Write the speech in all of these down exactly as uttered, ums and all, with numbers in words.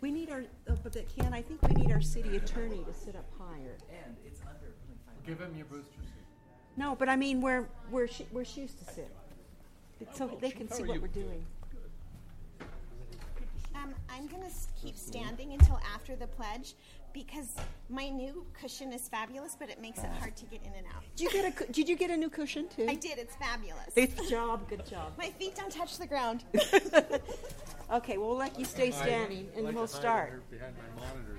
We need our, uh, but that can, I think we need our city attorney to sit up higher. And it's under. Give him your booster seat. No, but I mean where where she where she used to sit, it's so they can see what we're doing. Um, I'm going to keep standing until after the pledge because my new cushion is fabulous, but it makes it hard to get in and out. Did you get a Did you get a new cushion too? I did. It's fabulous. Good job. Good job. My feet don't touch the ground. Okay, well, we'll let you stay standing, and like we'll to hide start. under behind my monitor.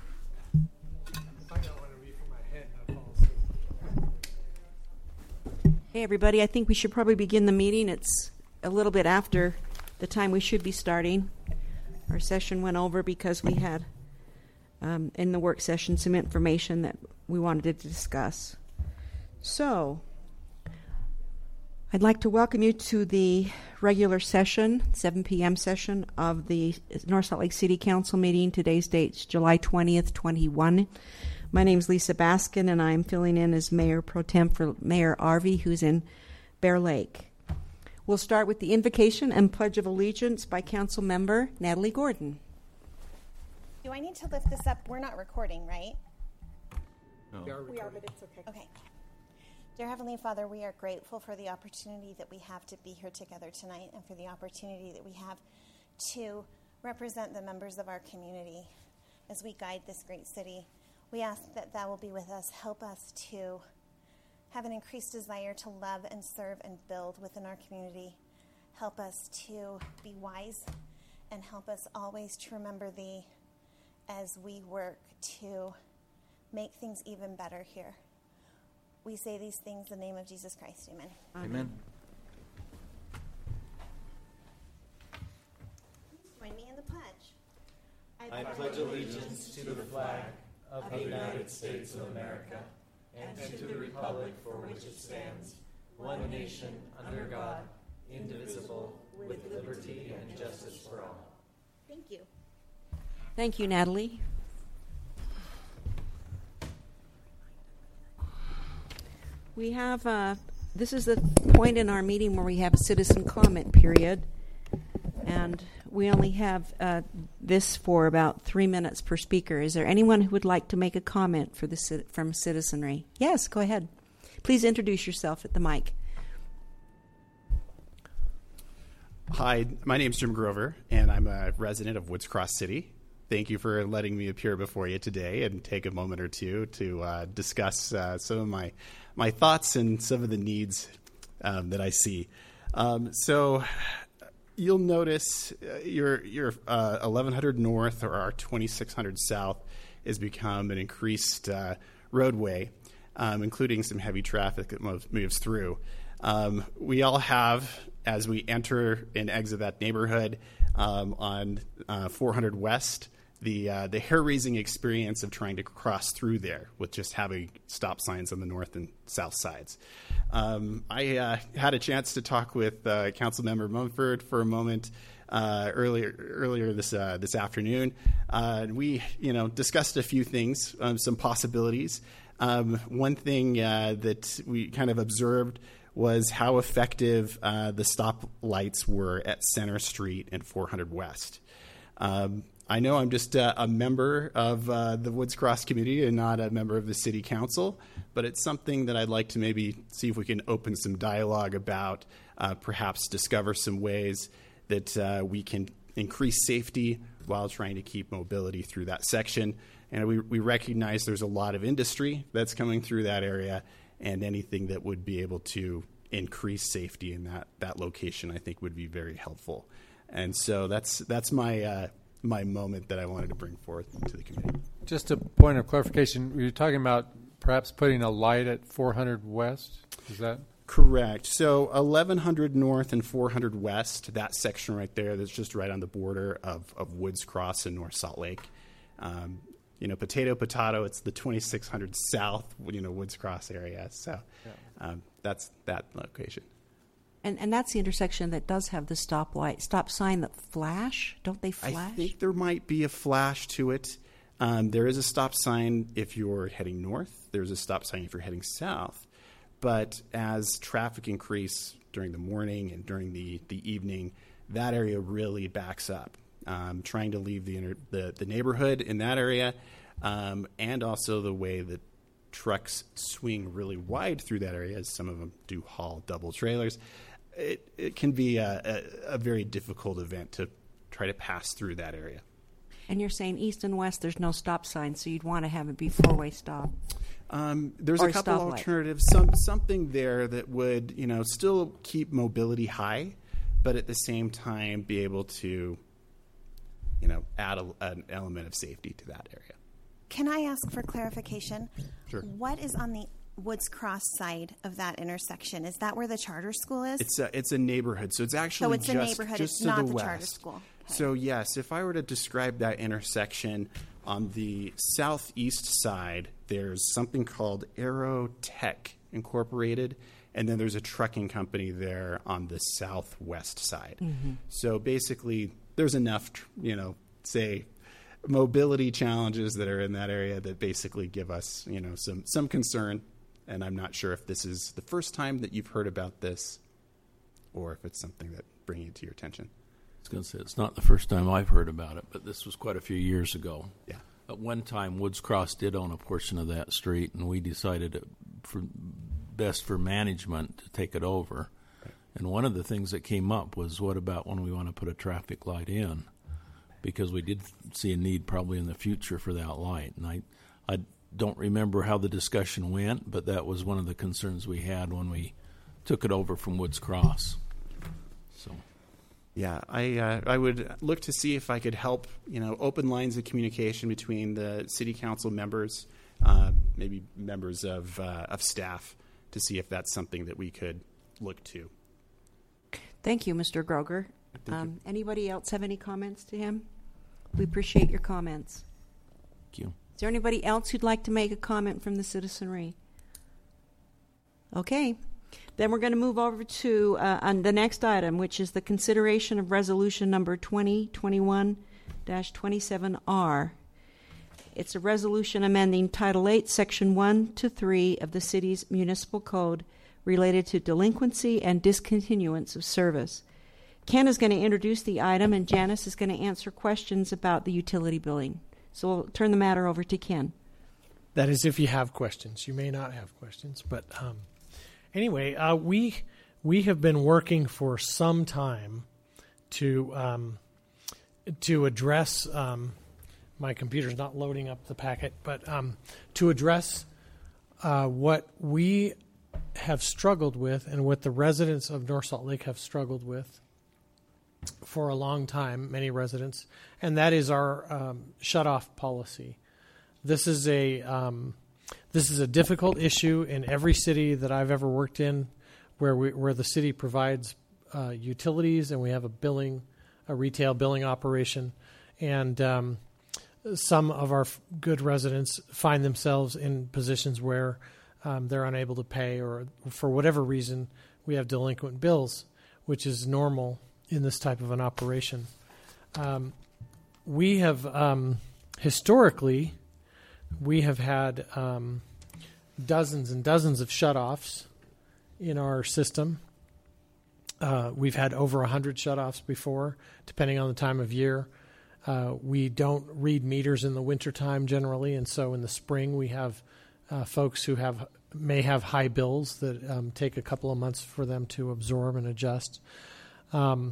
I don't want to be for my head and I fall asleep. Hey, everybody, I think we should probably begin the meeting. It's a little bit after the time we should be starting. Our session went over because we had, um, in the work session, some information that we wanted to discuss. So, I'd like to welcome you to the regular session, seven p.m. session of the North Salt Lake City Council meeting. Today's date's July twentieth, twenty-one. My name's Lisa Baskin, and I'm filling in as Mayor Pro Tem for Mayor Arvey, who's in Bear Lake. We'll start with the invocation and Pledge of Allegiance by Council Member Natalie Gordon. Do I need to lift this up? We're not recording, right? No. We are, but it's okay. Okay. Dear Heavenly Father, we are grateful for the opportunity that we have to be here together tonight and for the opportunity that we have to represent the members of our community as we guide this great city. We ask that thou will be with us. Help us to have an increased desire to love and serve and build within our community. Help us to be wise and help us always to remember thee as we work to make things even better here. We say these things in the name of Jesus Christ. Amen. Amen. Join me in the pledge. I pledge allegiance to the flag of the United States of America and to the republic for which it stands, one nation, under God, indivisible, with liberty and justice for all. Thank you. Thank you, Natalie. We have, uh, this is the point in our meeting where we have a citizen comment period, and we only have uh, this for about three minutes per speaker. Is there anyone who would like to make a comment for the from citizenry? Yes, go ahead. Please introduce yourself at the mic. Hi, my name's Jim Grover, and I'm a resident of Woods Cross City. Thank you for letting me appear before you today and take a moment or two to uh, discuss uh, some of my my thoughts and some of the needs um, that I see. Um, so you'll notice uh, your your uh, eleven hundred North or our twenty-six hundred South has become an increased uh, roadway, um, including some heavy traffic that moves, moves through. Um, we all have, as we enter and exit that neighborhood um, on uh, four hundred West, the uh, the hair-raising experience of trying to cross through there with just having stop signs on the north and south sides. Um, I uh, had a chance to talk with uh, Councilmember Mumford for a moment uh, earlier earlier this uh, this afternoon. Uh, we you know discussed a few things, um, some possibilities. Um, one thing uh, that we kind of observed was how effective uh, the stop lights were at Center Street and four hundred West. Um, I know I'm just uh, a member of uh, the Woods Cross community and not a member of the city council, but it's something that I'd like to maybe see if we can open some dialogue about, uh, perhaps discover some ways that uh, we can increase safety while trying to keep mobility through that section. And we, we recognize there's a lot of industry that's coming through that area, and anything that would be able to increase safety in that, that location, I think, would be very helpful. And so that's that's my uh, my moment that I wanted to bring forth to the community. Just a point of clarification, you're talking about perhaps putting a light at four hundred West? Is that correct? So eleven hundred North and four hundred West, that section right there that's just right on the border of, of Woods Cross and North Salt Lake. Um, you know, potato, potato, it's the twenty-six hundred South, you know, Woods Cross area. So yeah. um, that's that location. And and that's the intersection that does have the stop light, stop sign that flash. Don't they flash? I think there might be a flash to it. Um, there is a stop sign if you're heading north. There's a stop sign if you're heading south. But as traffic increase during the morning and during the, the evening, that area really backs up. um, trying to leave the, inter- the the neighborhood in that area, um, and also the way that trucks swing really wide through that area, as some of them do haul double trailers. It, it can be a, a, a very difficult event to try to pass through that area. And you're saying east and west, there's no stop sign, so you'd want to have it be four-way stop. Um, there's Or a couple stoplight. alternatives. Some something there that would, you know, still keep mobility high, but at the same time be able to, you know, add a, an element of safety to that area. Can I ask for clarification? Sure. What is on the Woods Cross side of that intersection? Is that where the charter school is? It's a it's a neighborhood, so it's actually So it's a just, neighborhood, just it's to not the the west. charter school. Okay. So yes, if I were to describe that intersection, on the southeast side, there's something called Aero Tech Incorporated, and then there's a trucking company there on the southwest side. Mm-hmm. So basically, there's enough, you know, say, mobility challenges that are in that area that basically give us, you know, some some concern. And I'm not sure if this is the first time that you've heard about this, or if it's something that bringing it to your attention. I was going to say, it's not the first time I've heard about it, but this was quite a few years ago. Yeah. At one time, Woods Cross did own a portion of that street, and we decided it for best for management to take it over. Right. And one of the things that came up was, what about when we want to put a traffic light in? Because we did see a need probably in the future for that light. And I, I don't remember how the discussion went, but that was one of the concerns we had when we took it over from Woods Cross. So. Yeah, I uh, I would look to see if I could help, you know, open lines of communication between the city council members, uh, maybe members of uh, of staff, to see if that's something that we could look to. Thank you, Mister Groger. Thank Um, you. anybody else have any comments to him? We appreciate your comments. Thank you. Is there anybody else who'd like to make a comment from the citizenry? Okay. Then we're going to move over to uh, on the next item, which is the consideration of resolution number twenty twenty-one dash twenty-seven R. It's a resolution amending Title eight, Section one to three of the city's municipal code related to delinquency and discontinuance of service. Ken is going to introduce the item, and Janice is going to answer questions about the utility billing. So we'll turn the matter over to Ken. That is if you have questions. You may not have questions, but um, anyway, uh, we we have been working for some time to um, to address. Um, my computer's not loading up the packet, but um, to address uh, what we have struggled with, and what the residents of North Salt Lake have struggled with for a long time, many residents, and that is our um, shut-off policy. This is a um, this is a difficult issue in every city that I've ever worked in, where we where the city provides uh, utilities, and we have a billing, a retail billing operation, and um, some of our f- good residents find themselves in positions where um, they're unable to pay, or for whatever reason we have delinquent bills, which is normal in this type of an operation. Um, we have um, historically, we have had um, dozens and dozens of shutoffs in our system. Uh, we've had over one hundred shutoffs before, depending on the time of year. Uh, we don't read meters in the wintertime generally, and so in the spring we have uh, folks who have may have high bills that um, take a couple of months for them to absorb and adjust. Um,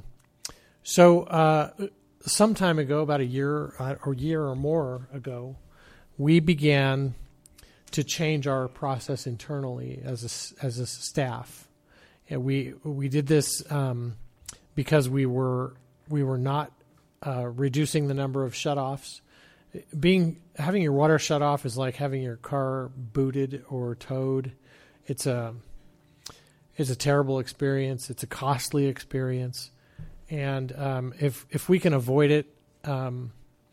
so uh, some time ago, about a year uh, or year or more ago, we began to change our process internally as a, as a staff. And we we did this um, because we were we were not uh, reducing the number of shutoffs. Being having your water shut off is like having your car booted or towed. It's a it's a terrible experience. It's a costly experience, and um, if if we can avoid it, um,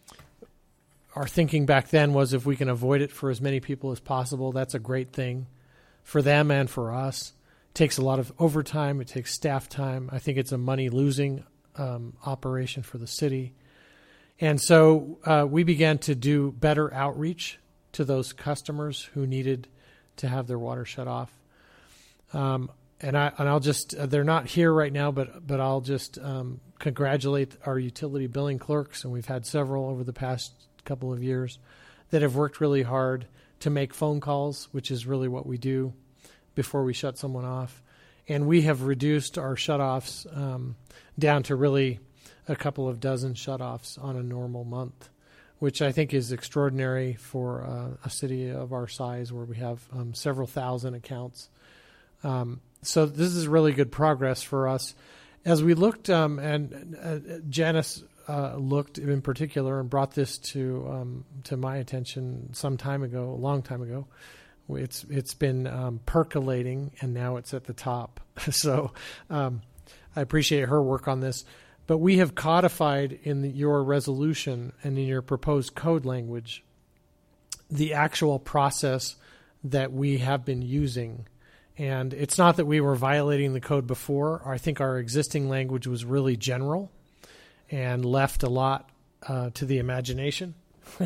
our thinking back then was if we can avoid it for as many people as possible, that's a great thing for them and for us. It takes a lot of overtime. It takes staff time. I think it's a money losing um, operation for the city. And so uh, we began to do better outreach to those customers who needed to have their water shut off. Um, and I and I'll just uh, they're not here right now, but but I'll just um, congratulate our utility billing clerks, and we've had several over the past couple of years that have worked really hard to make phone calls, which is really what we do before we shut someone off. And we have reduced our shutoffs um, down to really a couple of dozen shutoffs on a normal month, which I think is extraordinary for uh, a city of our size where we have um, several thousand accounts. Um, so this is really good progress for us. As we looked, um, and uh, Janice uh, looked in particular and brought this to um, to my attention some time ago, a long time ago. It's it's been um, percolating, and now it's at the top. So um, I appreciate her work on this. But we have codified in the, your resolution and in your proposed code language the actual process that we have been using. And it's not that we were violating the code before. I think our existing language was really general and left a lot uh, to the imagination.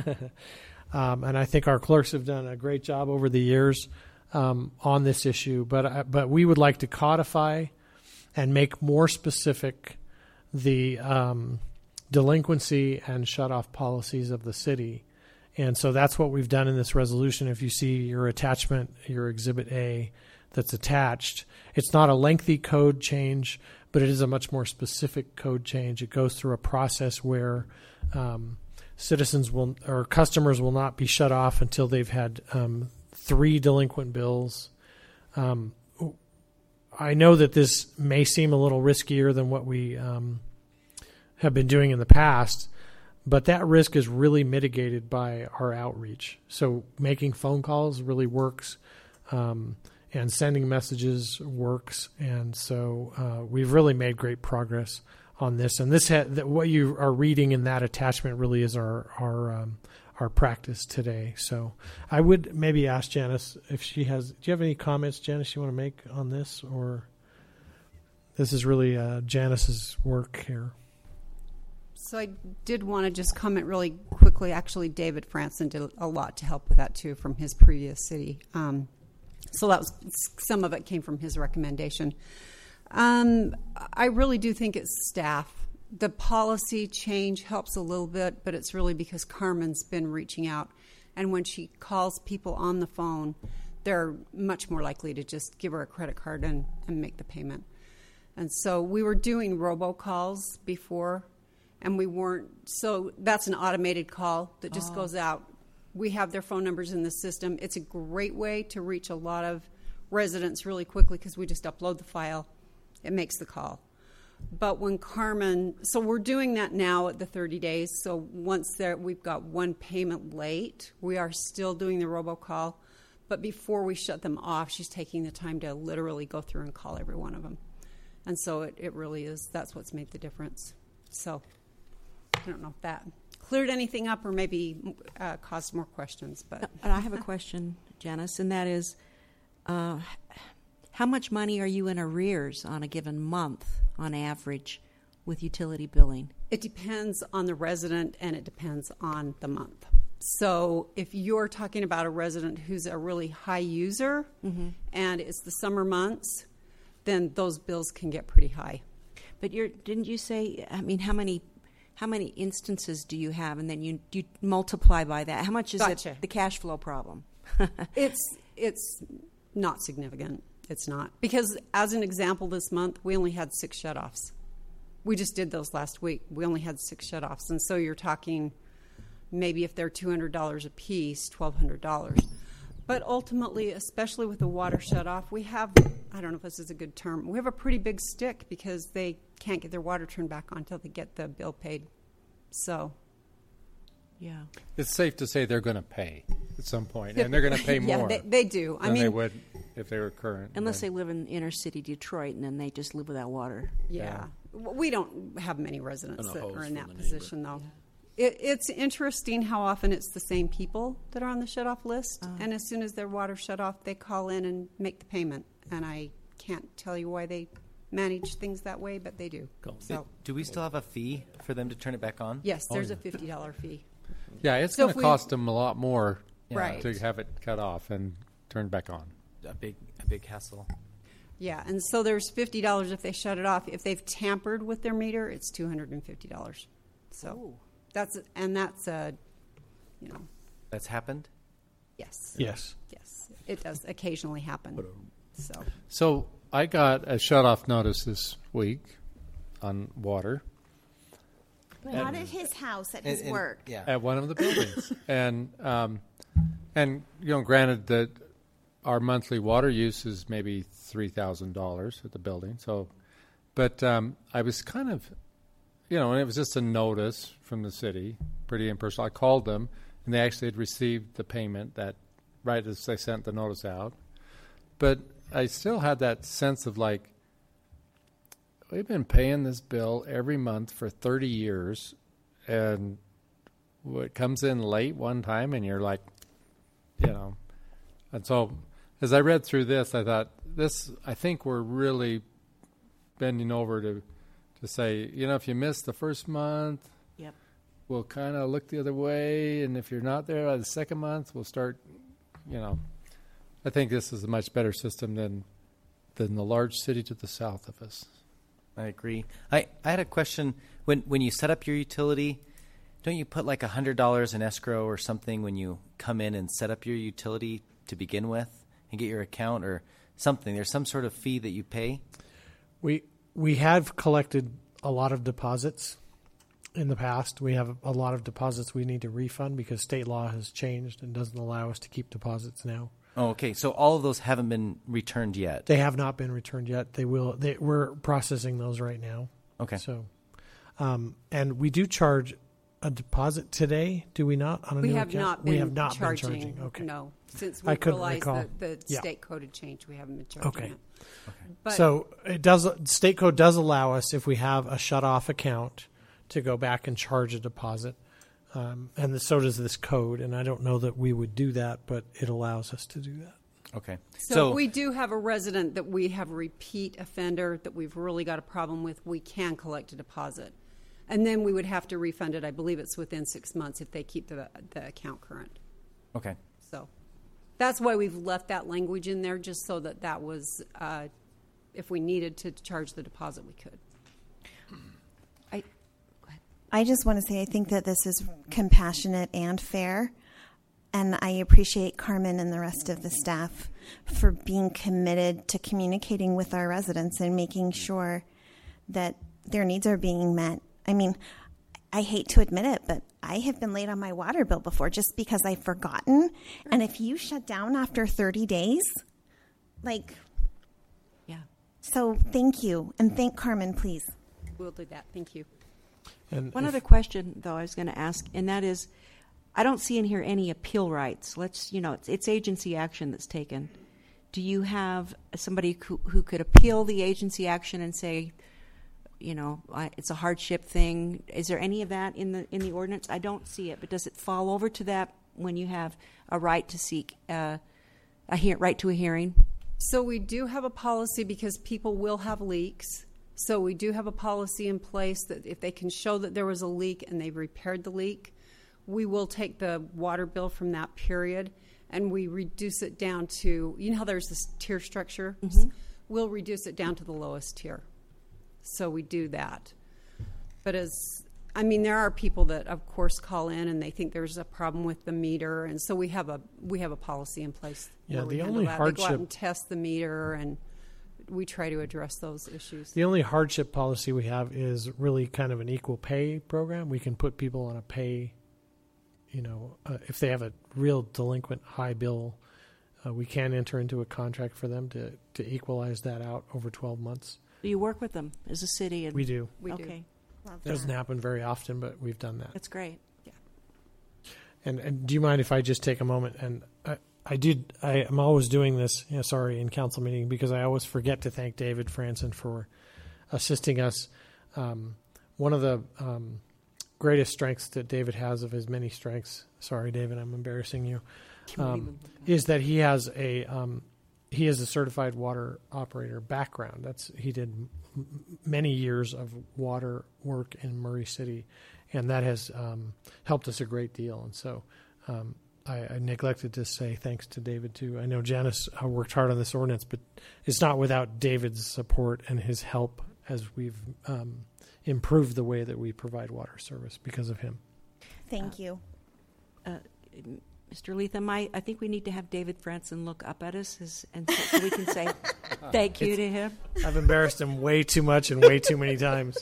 Um, and I think our clerks have done a great job over the years um, on this issue. But uh, but we would like to codify and make more specific the um, delinquency and shutoff policies of the city. And so that's what we've done in this resolution. If you see your attachment, your Exhibit A that's attached, it's not a lengthy code change, but it is a much more specific code change. It goes through a process where um, citizens will or customers will not be shut off until they've had um, three delinquent bills. Um, I know that this may seem a little riskier than what we um, have been doing in the past, but that risk is really mitigated by our outreach. So making phone calls really works, um, and sending messages works, and so uh, we've really made great progress on this. And this ha- that what you are reading in that attachment really is our our um, our practice today. So I would maybe ask Janice if she has. Do you have any comments, Janice, you want to make on this, or this is really uh, Janice's work here? So I did want to just comment really quickly. Actually, David Franson did a lot to help with that too from his previous city. Um, so that was some of it came from his recommendation. Um, I really do think it's staff. The policy change helps a little bit, but it's really because Carmen's been reaching out. And when she calls people on the phone, they're much more likely to just give her a credit card and, and make the payment. And so we were doing robocalls before, and we weren't. So that's an automated call that just oh. goes out. We have their phone numbers in the system. It's a great way to reach a lot of residents really quickly because we just upload the file. It makes the call. But when Carmen, so we're doing that now at the thirty days. So once there, we've got one payment late, we are still doing the robocall. But before we shut them off, she's taking the time to literally go through and call every one of them. And so it, it really is, that's what's made the difference. So I don't know if that cleared anything up or maybe uh, caused more questions. But and I have a question, Janice, and that is, uh, how much money are you in arrears on a given month on average with utility billing? It depends on the resident and it depends on the month. So if you're talking about a resident who's a really high user mm-hmm. and it's the summer months, then those bills can get pretty high. But you're, didn't you say, I mean, how many how many instances do you have? And then you, you multiply by that. How much is gotcha. it the cash flow problem? it's it's not significant. It's not. Because as an example, this month, we only had six shutoffs. We just did those last week. We only had six shutoffs. And so you're talking maybe if they're two hundred dollars a piece, twelve hundred dollars. But ultimately, especially with the water shutoff, we have, I don't know if this is a good term, we have a pretty big stick because they can't get their water turned back on until they get the bill paid. So, yeah. It's safe to say they're going to pay at some point, and they're going to pay more. Yeah, they, they do. Than I mean, they would if they were current. Unless they live in inner city Detroit and then they just live without water. Yeah. yeah. We don't have many residents that are in that position, neighbor. though. Yeah. It, it's interesting how often it's the same people that are on the shutoff list, uh, and as soon as their water shut off, they call in and make the payment. And I can't tell you why they manage things that way, but they do. Cool. So, do we still have a fee for them to turn it back on? yes, there's oh, yeah. a fifty dollars fee. Yeah, it's So going if to we- cost them a lot more Right. to have it cut off and turned back on. A big, a big hassle. Yeah, and so there's fifty dollars if they shut it off. If they've tampered with their meter, it's two hundred fifty dollars. So Ooh. that's, and that's a, you know, That's happened? yes. Yes. Yes, it does occasionally happen. So, So I got a shut-off notice this week on water Not at his house, at his And- and- work. Yeah. at one of the buildings, and um, and you know, granted that our monthly water use is maybe three thousand dollars at the building. So, but um, I was kind of, you know, and it was just a notice from the city, pretty impersonal. I called them, and they actually had received the payment that right as they sent the notice out. But I still had that sense of like, we've been paying this bill every month for thirty years, and it comes in late one time, and you're like, you know. And so as I read through this, I thought, this, I think we're really bending over to, to say, you know, if you miss the first month, Yep. we'll kind of look the other way, and if you're not there by the second month, we'll start, you know. I think this is a much better system than than the large city to the south of us. I agree. I, I had a question. When when you set up your utility, don't you put like one hundred dollars in escrow or something when you come in and set up your utility to begin with and get your account or something? There's some sort of fee that you pay? We we have collected a lot of deposits in the past. We have a lot of deposits we need to refund because state law has changed and doesn't allow us to keep deposits now. Oh, okay. So all of those haven't been returned yet. They have not been returned yet. They will. They, we're processing those right now. Okay. So, um, and we do charge a deposit today. Do we not on a we new have account? not been we have not charging, been charging. Okay. no. Since I we couldn't realized recall. that the Yeah. state code had changed, we haven't been charging Okay. it. But So it does. State code does allow us, if we have a shut off account, to go back and charge a deposit. Um, and the, so does this code. And I don't know that we would do that, but it allows us to do that. Okay. So, if we do have a resident that we have a repeat offender that we've really got a problem with, we can collect a deposit. And then we would have to refund it. I believe it's within six months if they keep the, the account current. Okay. So that's why we've left that language in there, just so that that was, uh, if we needed to charge the deposit, we could. I, I just want to say I think that this is compassionate and fair. And I appreciate Carmen and the rest of the staff for being committed to communicating with our residents and making sure that their needs are being met. I mean, I hate to admit it, but I have been late on my water bill before just because I've forgotten. And if you shut down after thirty days, like, yeah. so thank you. And thank Carmen, please. We'll do that. Thank you. And One if- other question, though, I was going to ask, and that is, I don't see in here any appeal rights. Let's, you know, it's, it's agency action that's taken. Do you have somebody who, who could appeal the agency action and say, you know, I, it's a hardship thing? Is there any of that in the in the ordinance? I don't see it, but does it fall over to that when you have a right to seek uh, a hear, right to a hearing? So we do have a policy because people will have leaks. So we do have a policy in place that if they can show that there was a leak and they've repaired the leak, we will take the water bill from that period and we reduce it down to, you know how there's this tier structure? Mm-hmm. We'll reduce it down to the lowest tier. So we do that. But as, I mean, there are people that of course call in and they think there's a problem with the meter. And so we have a, we have a policy in place. Yeah, where we the handle only that. They go out hardship- and test the meter and we try to address those issues. The only hardship policy we have is really kind of an equal pay program. We can put people on a pay, you know, uh, if they have a real delinquent high bill, uh, we can enter into a contract for them to, to equalize that out over twelve months. Do you work with them as a city? And, We do. We do. okay, Love It doesn't that. happen very often, but we've done that. that's great. And, and do you mind if I just take a moment? And I, I did. I am always doing this. You know, sorry, in council meeting because I always forget to thank David Franson for assisting us. Um, one of the um, greatest strengths that David has of his many strengths. Sorry, David, I'm embarrassing you. Um, is that he has a um, he has a certified water operator background. That's he did m- many years of water work in Murray City, and that has um, helped us a great deal. And so um, I, I neglected to say thanks to David, too. I know Janice uh, worked hard on this ordinance, but it's not without David's support and his help as we've um, improved the way that we provide water service because of him. Thank you. Uh, Mister Leatham, I, I think we need to have David Franson look up at us as, and so we can say thank you It's, to him. I've embarrassed him way too much and way too many times.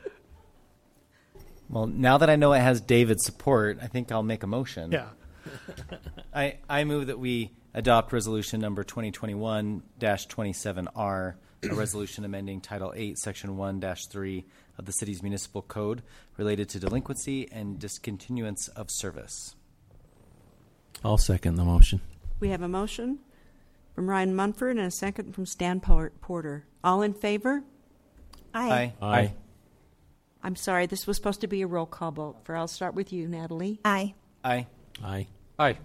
Well, now that I know it has David's support, I think I'll make a motion. Yeah. I, I move that we adopt resolution number twenty twenty-one dash twenty-seven R, a resolution amending Title eight, Section one dash three of the city's municipal code related to delinquency and discontinuance of service. I'll second the motion. We have a motion from Ryan Munford and a second from Stan Porter. All in favor? Aye. Aye. I'm sorry, this was supposed to be a roll call vote. For I'll start with you, Natalie. Aye. Aye. Aye. Aye.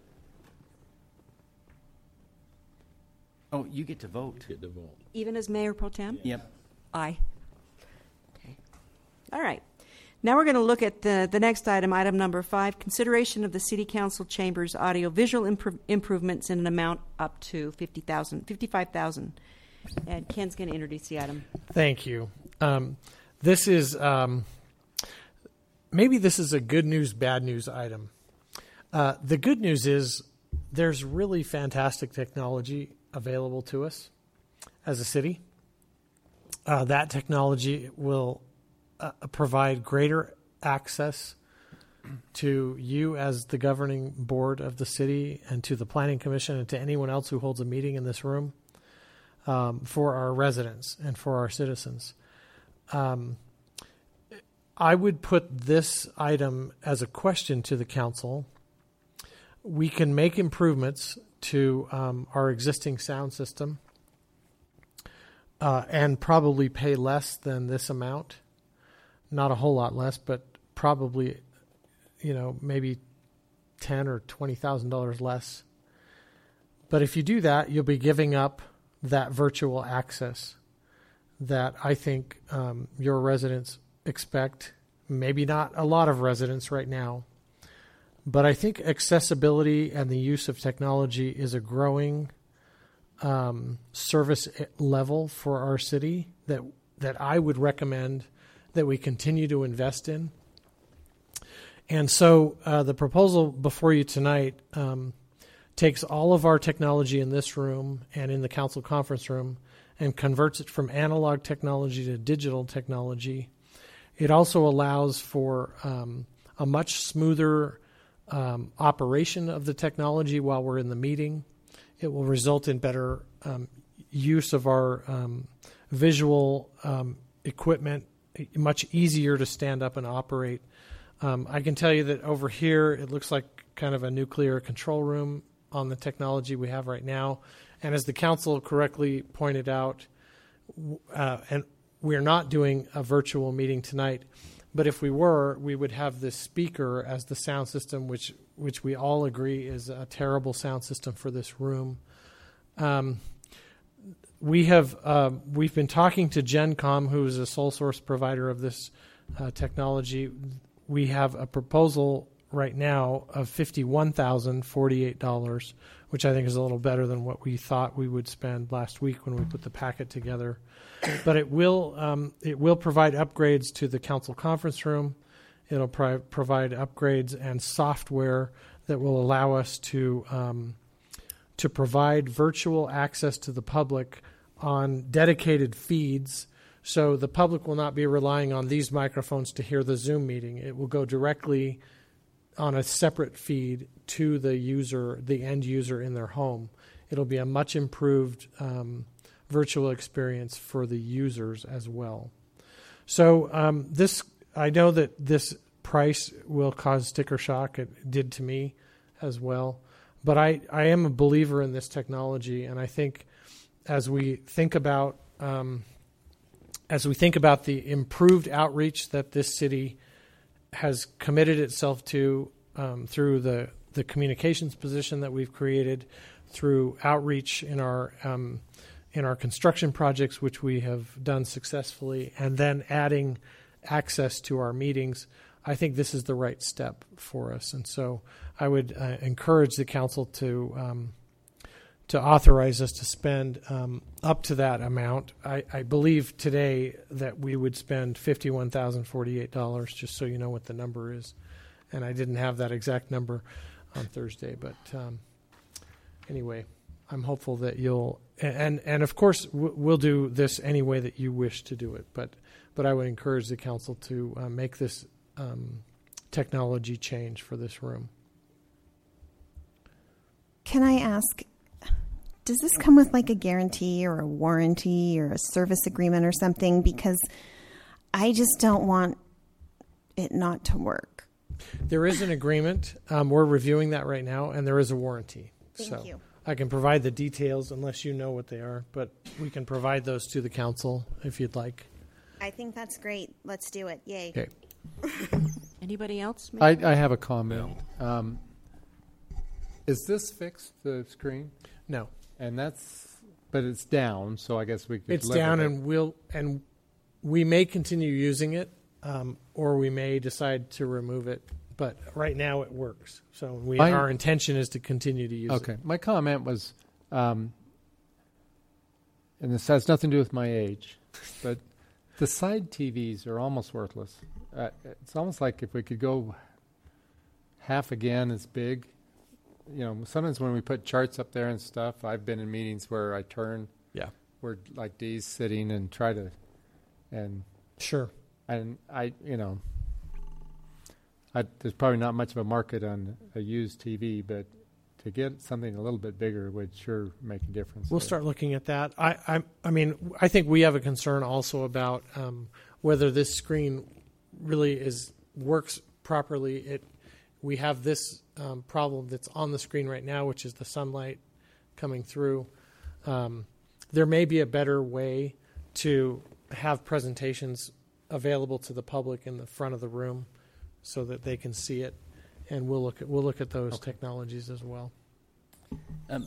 Oh, you get to vote. Get the vote. Even as Mayor Pro Tem? Yep. Aye. Okay. All right. Now we're going to look at the, the next item, item number five, consideration of the City Council Chambers audio-visual improv- improvements in an amount up to fifty thousand dollars, fifty-five thousand dollars. And Ken's going to introduce the item. Thank you. Um, this is, um, maybe this is a good news, bad news item. Uh, the good news is there's really fantastic technology available to us as a city. Uh, that technology will uh, provide greater access to you as the governing board of the city and to the planning commission and to anyone else who holds a meeting in this room um, for our residents and for our citizens. Um, I would put this item as a question to the council. We can make improvements to um, our existing sound system uh, and probably pay less than this amount. Not a whole lot less, but probably, you know, maybe ten or twenty thousand dollars less. But if you do that, you'll be giving up that virtual access that I think um, your residents expect. Maybe not a lot of residents right now. But I think accessibility and the use of technology is a growing um, service level for our city that that I would recommend that we continue to invest in. And so uh, the proposal before you tonight um, takes all of our technology in this room and in the council conference room and converts it from analog technology to digital technology. It also allows for um, a much smoother Um, operation of the technology while we're in the meeting. It will result in better um, use of our um, visual um, equipment, much easier to stand up and operate. Um, I can tell you that over here, it looks like kind of a nuclear control room on the technology we have right now. And as the council correctly pointed out, uh, and we're not doing a virtual meeting tonight, but if we were, we would have this speaker as the sound system, which which we all agree is a terrible sound system for this room. Um, we have uh, we've been talking to GenCom, who is a sole source provider of this uh, technology. We have a proposal right now of fifty-one thousand forty-eight dollars, which I think is a little better than what we thought we would spend last week when we put the packet together. But it will um, it will provide upgrades to the council conference room. It'll pro- provide upgrades and software that will allow us to um, to provide virtual access to the public on dedicated feeds. So the public will not be relying on these microphones to hear the Zoom meeting. It will go directly on a separate feed to the user, the end user in their home. It'll be a much improved um, virtual experience for the users as well. So um, this, I know that this price will cause sticker shock. It did to me as well. But I, I am a believer in this technology, and I think as we think about um, as we think about the improved outreach that this city has committed itself to um, through the, the communications position that we've created, through outreach in our um, in our construction projects, which we have done successfully, and then adding access to our meetings, I think this is the right step for us. And so I would uh, encourage the council to um, to authorize us to spend um, up to that amount. I, I believe today that we would spend fifty-one thousand forty-eight dollars, just so you know what the number is. And I didn't have that exact number on Thursday, but um, anyway, I'm hopeful that you'll, and, and of course we'll do this any way that you wish to do it, but, but I would encourage the council to uh, make this um, technology change for this room. Can I ask, does this come with like a guarantee or a warranty or a service agreement or something? Because I just don't want it not to work. There is an agreement. Um, we're reviewing that right now, and there is a warranty. Thank so you. I can provide the details unless you know what they are, but we can provide those to the council if you'd like. I think that's great. Let's do it. Yay. Okay. Anybody else? I, I have a comment. Um, is this fixed, the screen? No. And that's, but it's down, so I guess we could. It's live down, with it. and we'll and we may continue using it, um, or we may decide to remove it. But right now, it works. So we, I- our intention is to continue to use it. Okay. My comment was, um, and this has nothing to do with my age, but the side T Vs are almost worthless. Uh, it's almost like if we could go half again as big. You know, sometimes when we put charts up there and stuff, I've been in meetings where I turn Yeah. where like Dee's sitting and try to, and Sure. and I, you know, I, there's probably not much of a market on a used T V, but to get something a little bit bigger would sure make a difference. We'll there. start looking at that. I, I, I mean, I think we have a concern also about um, whether this screen really is works properly. It, we have this um, problem that's on the screen right now, which is the sunlight coming through. Um, there may be a better way to have presentations available to the public in the front of the room, so that they can see it, and we'll look at we'll look at those Okay. technologies as well. Um,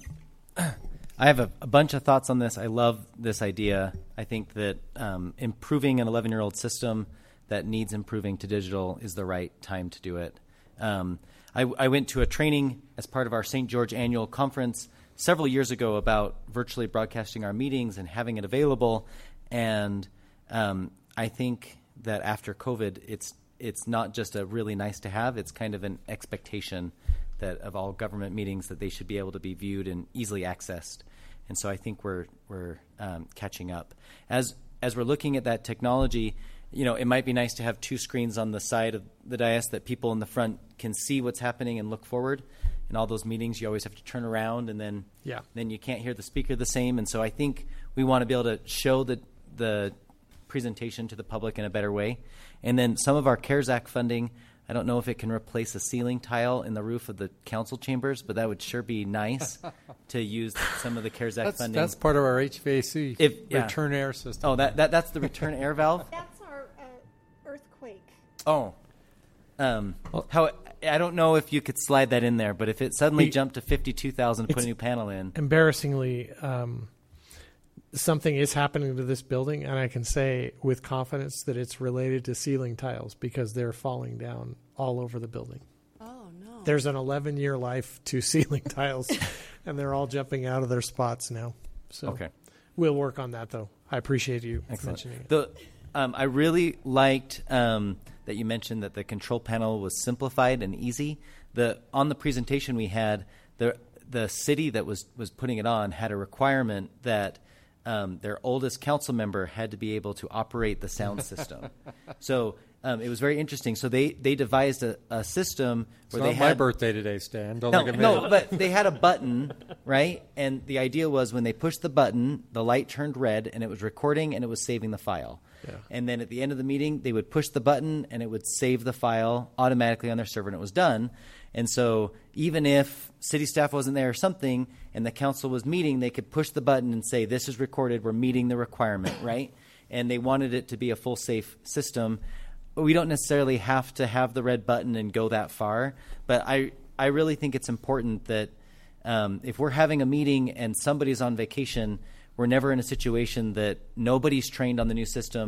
I have a, a bunch of thoughts on this. I love this idea. I think that um, improving an eleven-year-old system that needs improving to digital is the right time to do it. Um, I, I went to a training as part of our Saint George annual conference several years ago about virtually broadcasting our meetings and having it available. And um, I think that after COVID, it's it's not just a really nice to have, it's kind of an expectation that of all government meetings that they should be able to be viewed and easily accessed. And so I think we're we're um, catching up. As as we're looking at that technology, you know, it might be nice to have two screens on the side of the dais that people in the front can see what's happening and look forward. In all those meetings, you always have to turn around, and then Yeah. then you can't hear the speaker the same. And so I think we want to be able to show the the presentation to the public in a better way. And then some of our CARES Act funding, I don't know if it can replace a ceiling tile in the roof of the council chambers, but that would sure be nice to use some of the CARES Act That's, funding. that's part of our H V A C If- yeah. return air system. Oh, that, that that's the return air valve? That's our uh, earthquake. Oh. Um, how I don't know if you could slide that in there, but if it suddenly We- jumped to fifty-two thousand to put a It's- new panel in. Embarrassingly, um, something is happening to this building, and I can say with confidence that it's related to ceiling tiles because they're falling down all over the building. Oh, no. There's an eleven-year life to ceiling tiles, and they're all jumping out of their spots now. So Okay. we'll work on that, though. I appreciate you Excellent. mentioning it. The, um, I really liked um, that you mentioned that the control panel was simplified and easy. The on the presentation we had, the the city that was was putting it on had a requirement that um, their oldest council member had to be able to operate the sound system. So um, it was very interesting. So they they devised a, a system It's where not they my had birthday today, Stan. Don't no, look at me. no, but they had a button, right? And the idea was when they pushed the button, the light turned red, and it was recording, and it was saving the file. Yeah. And then at the end of the meeting, they would push the button, and it would save the file automatically on their server, and it was done. And so even if city staff wasn't there or something, and the council was meeting, they could push the button and say, this is recorded, we're meeting the requirement, right? And they wanted it to be a full safe system. We don't necessarily have to have the red button and go that far, but I I really think it's important that um, if we're having a meeting and somebody's on vacation, we're never in a situation that nobody's trained on the new system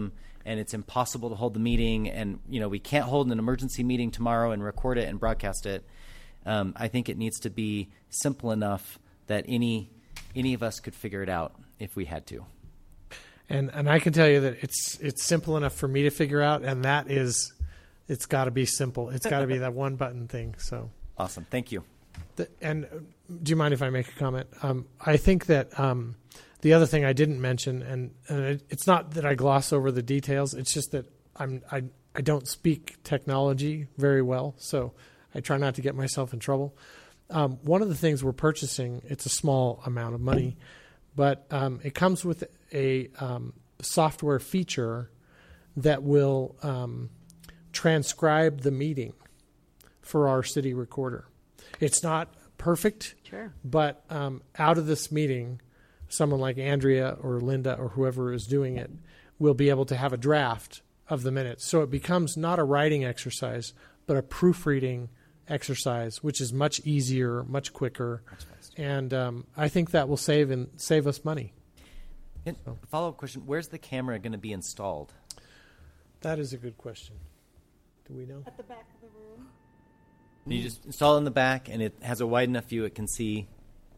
and it's impossible to hold the meeting, and you know we can't hold an emergency meeting tomorrow and record it and broadcast it. Um, I think it needs to be simple enough that any any of us could figure it out if we had to. And and I can tell you that it's it's simple enough for me to figure out, and that is, it's got to be simple. It's got to be that one button thing. So awesome, thank you. The, and uh, do you mind if I make a comment? Um, I think that um, the other thing I didn't mention, and, and it, it's not that I gloss over the details. It's just that I'm I I don't speak technology very well, so I try not to get myself in trouble. Um, one of the things we're purchasing, it's a small amount of money, but um, it comes with a um, software feature that will um, transcribe the meeting for our city recorder. It's not perfect, Sure. but um, out of this meeting, someone like Andrea or Linda or whoever is doing it will be able to have a draft of the minutes. So it becomes not a writing exercise, but a proofreading exercise, which is much easier, much quicker, and um, I think that will save and save us money. And follow-up question: where's the camera going to be installed? That is a good question. Do we know? At the back of the room. You just install it in the back, and it has a wide enough view it can see.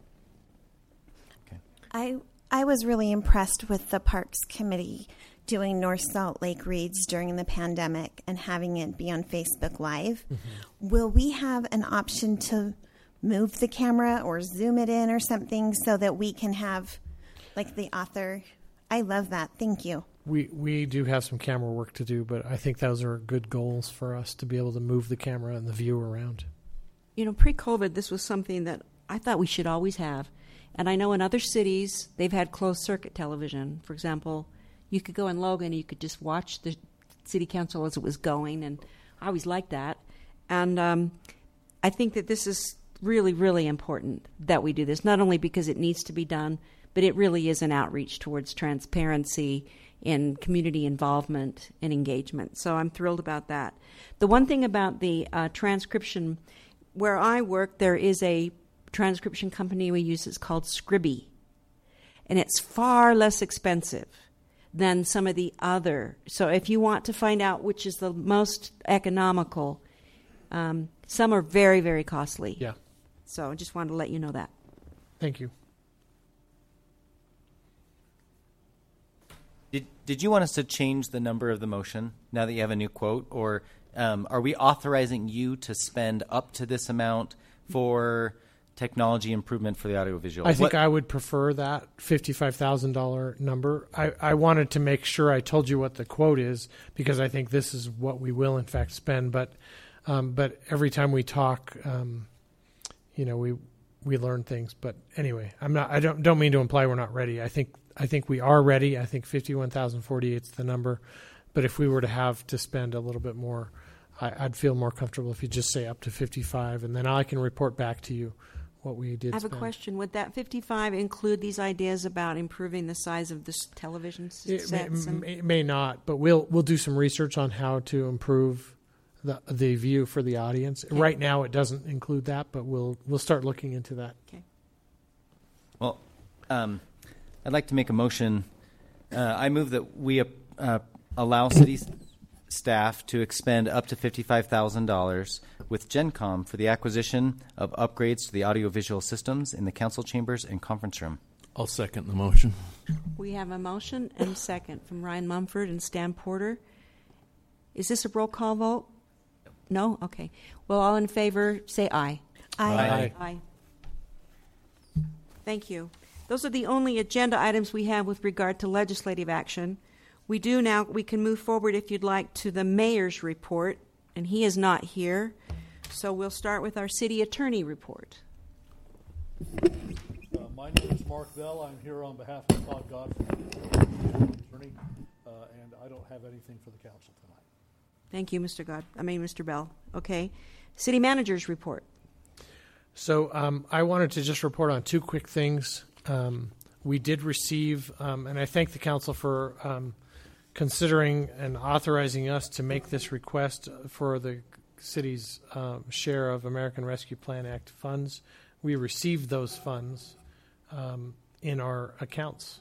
Okay. I I was really impressed with the Parks Committee doing North Salt Lake reads during the pandemic and having it be on Facebook Live. Mm-hmm. Will we have an option to move the camera or zoom it in or something so that we can have, like, the author? I love that. Thank you. We we do have some camera work to do, but I think those are good goals for us to be able to move the camera and the view around. You know, pre-COVID, this was something that I thought we should always have. And I know in other cities, they've had closed-circuit television. For example, you could go in Logan and you could just watch the city council as it was going, and I always liked that. And um, I think that this is really, really important that we do this, not only because it needs to be done, but it really is an outreach towards transparency and community involvement and engagement. So I'm thrilled about that. The one thing about the uh, transcription, where I work, there is a transcription company we use. It's called Scribby, and it's far less expensive than some of the other. So if you want to find out which is the most economical, um, some are very, very costly. Yeah. So I just wanted to let you know that. Thank you. Did Did you want us to change the number of the motion now that you have a new quote, or um, are we authorizing you to spend up to this amount for technology improvement for the audiovisual? I think what? I would prefer that fifty-five thousand dollars number. I, I wanted to make sure I told you what the quote is, because I think this is what we will in fact spend. But um, but every time we talk, um, you know, we we learn things. But anyway, I'm not. I don't don't mean to imply we're not ready. I think I think we are ready. I think fifty-one thousand forty-eight is the number. But if we were to have to spend a little bit more, I, I'd feel more comfortable if you just say up to fifty-five, and then I can report back to you what we did I have spend. a question. Would that fifty-five include these ideas about improving the size of the s- television s- It may, sets? and- it may not, but we'll we'll do some research on how to improve the the view for the audience. Okay. Right now, it doesn't include that, but we'll we'll start looking into that. Okay. Well, um, I'd like to make a motion. Uh, I move that we uh, allow city s- staff to expend up to fifty-five thousand dollars with GenCom for the acquisition of upgrades to the audiovisual systems in the council chambers and conference room. I'll second the motion. We have a motion and a second from Ryan Mumford and Stan Porter. Is this a roll call vote? No? Okay. Well, all in favor, say aye. Aye. Aye. Thank you. Those are the only agenda items we have with regard to legislative action. We do now, we can move forward, if you'd like, to the mayor's report, and he is not here. So we'll start with our city attorney report. Uh, my name is Mark Bell. I'm here on behalf of Todd Godfrey, attorney, uh, and I don't have anything for the council tonight. Thank you, Mister God. I mean, Mister Bell. Okay. City manager's report. So um, I wanted to just report on two quick things. Um, we did receive, um, and I thank the council for um, considering and authorizing us to make this request for the city's um, share of American Rescue Plan Act funds. We received those funds um, in our accounts.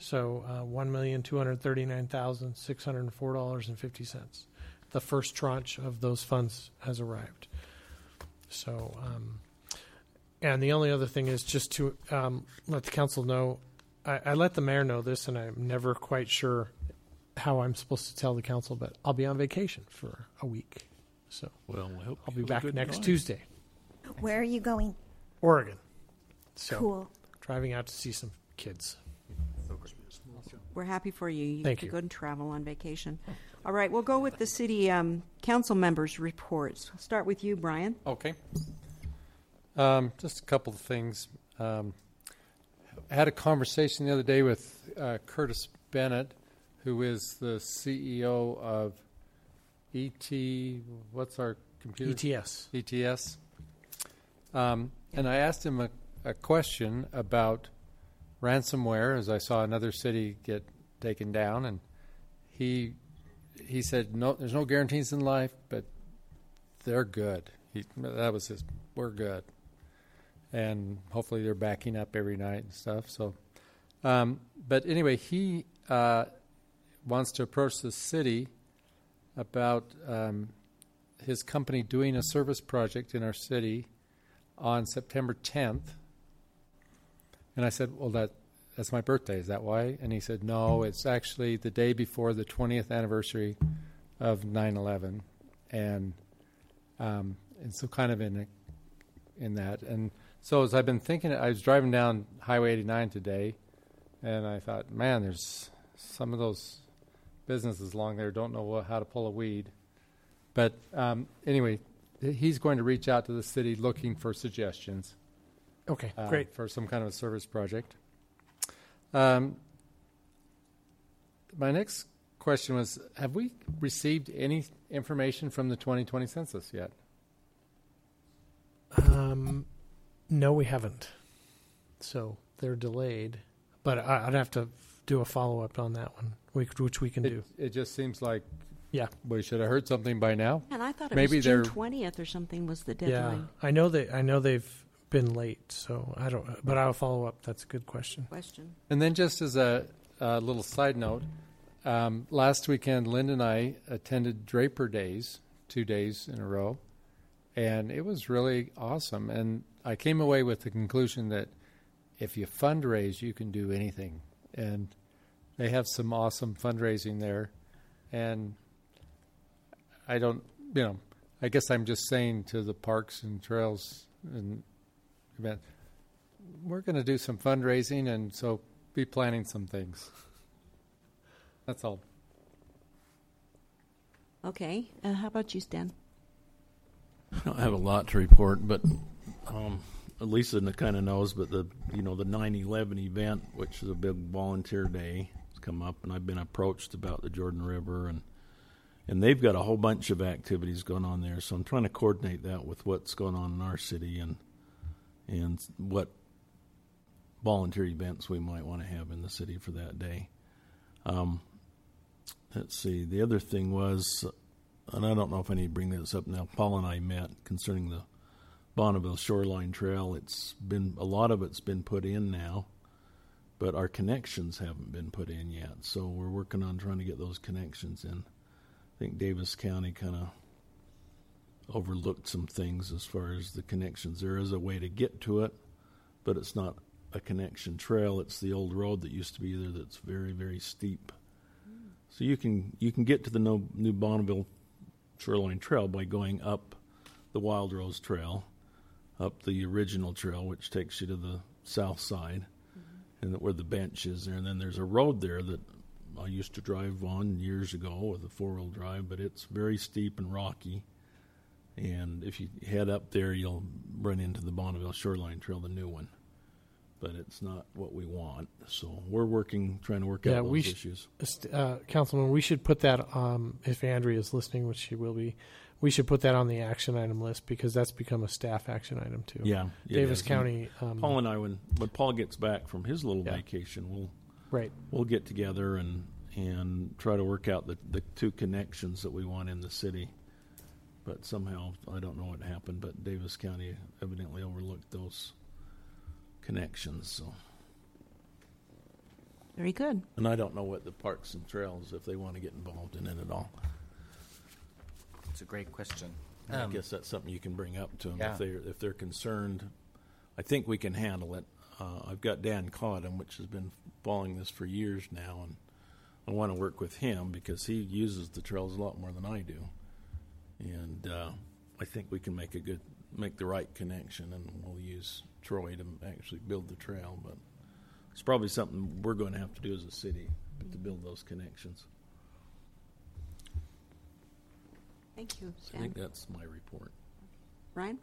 So uh, one million two hundred thirty-nine thousand six hundred four dollars and fifty cents. The first tranche of those funds has arrived. So, um, and the only other thing is just to um, let the council know, I, I let the mayor know this, and I'm never quite sure how I'm supposed to tell the council, but I'll be on vacation for a week. So Well, I hope I'll be you have a back good next time. Tuesday, Where are you going? Oregon. So Cool. driving out to see some kids. We're happy for you. You Thank get to you. go and travel on vacation. All right, we'll go with the city um, council members' reports. We'll start with you, Brian. Okay. Um, just a couple of things. Um, I had a conversation the other day with uh, Curtis Bennett, who is the C E O of E T. What's our computer? E T S. E T S. Um, and I asked him a, a question about ransomware, as I saw another city get taken down, and he he said, "No, there's no guarantees in life, but they're good." He, that was his. We're good, and hopefully they're backing up every night and stuff. So, um, but anyway, he uh, wants to approach the city about um, his company doing a service project in our city on September tenth. And I said, well, that that's my birthday. Is that why? And he said, no, it's actually the day before the twentieth anniversary of nine eleven. And um, and so kind of in a, in that. And so as I've been thinking, I was driving down Highway eighty-nine today, and I thought, man, there's some of those businesses along there don't know what, how to pull a weed. But um, anyway, he's going to reach out to the city looking for suggestions. Okay, Uh, great. for some kind of a service project. Um, my next question was, have we received any information from the twenty twenty census yet? Um, no, we haven't. So they're delayed. But I, I'd have to do a follow-up on that one, which, which we can It, do. it just seems like Yeah. we should have heard something by now. And I thought it Maybe was June they're- twentieth or something was the Yeah. deadline. I know they, I know they've been late, so I don't, but I'll follow up. That's a good question. Question. And then just as a, a little side note, um, last weekend, Linda and I attended Draper Days, two days in a row, and it was really awesome. And I came away with the conclusion that if you fundraise, you can do anything. And they have some awesome fundraising there. And I don't, you know, I guess I'm just saying to the parks and trails and event, we're going to do some fundraising, and so be planning some things. That's all. Okay. Uh, how about you, Stan? I don't have a lot to report, but um, Lisa kind of knows. But the you know the nine eleven event, which is a big volunteer day, has come up, and I've been approached about the Jordan River, and and they've got a whole bunch of activities going on there. So I'm trying to coordinate that with what's going on in our city and and what volunteer events we might want to have in the city for that day. Um, let's see. The other thing was, and I don't know if I need to bring this up now, Paul and I met concerning the Bonneville Shoreline Trail. It's been, a lot of it's been put in now, but our connections haven't been put in yet. So we're working on trying to get those connections in. I think Davis County kind of overlooked some things as far as the connections. There is a way to get to it, but it's not a connection trail. It's the old road that used to be there that's very, very steep. Mm. So you can you can get to the no, new Bonneville Shoreline Trail by going up the Wild Rose Trail, up the original trail, which takes you to the south side, mm-hmm. and where the bench is there. And then there's a road there that I used to drive on years ago with a four-wheel drive, but it's very steep and rocky. And if you head up there, you'll run into the Bonneville Shoreline Trail, the new one. But it's not what we want. So we're working, trying to work Yeah, out those we sh- issues. Uh, Councilman, we should put that, um, if Andrea is listening, which she will be, we should put that on the action item list because that's become a staff action item too. Yeah. it Davis is. County. And Um, Paul and I, when, when Paul gets back from his little Yeah. vacation, we'll right. we'll get together and, and try to work out the, the two connections that we want in the city. But somehow, I don't know what happened, but Davis County evidently overlooked those connections. So Very good. And I don't know what the Parks and Trails, if they want to get involved in it at all. It's a great question. I Um, guess that's something you can bring up to them yeah. if they're if they're concerned. I think we can handle it. Uh, I've got Dan Cotton, which has been following this for years now, and I want to work with him because he uses the trails a lot more than I do, and uh, I think we can make a good make the right connection, and we'll use Troy to actually build the trail. But it's probably something we're going to have to do as a city to build those connections. Thank you, So I Stan. think that's my report. Ryan?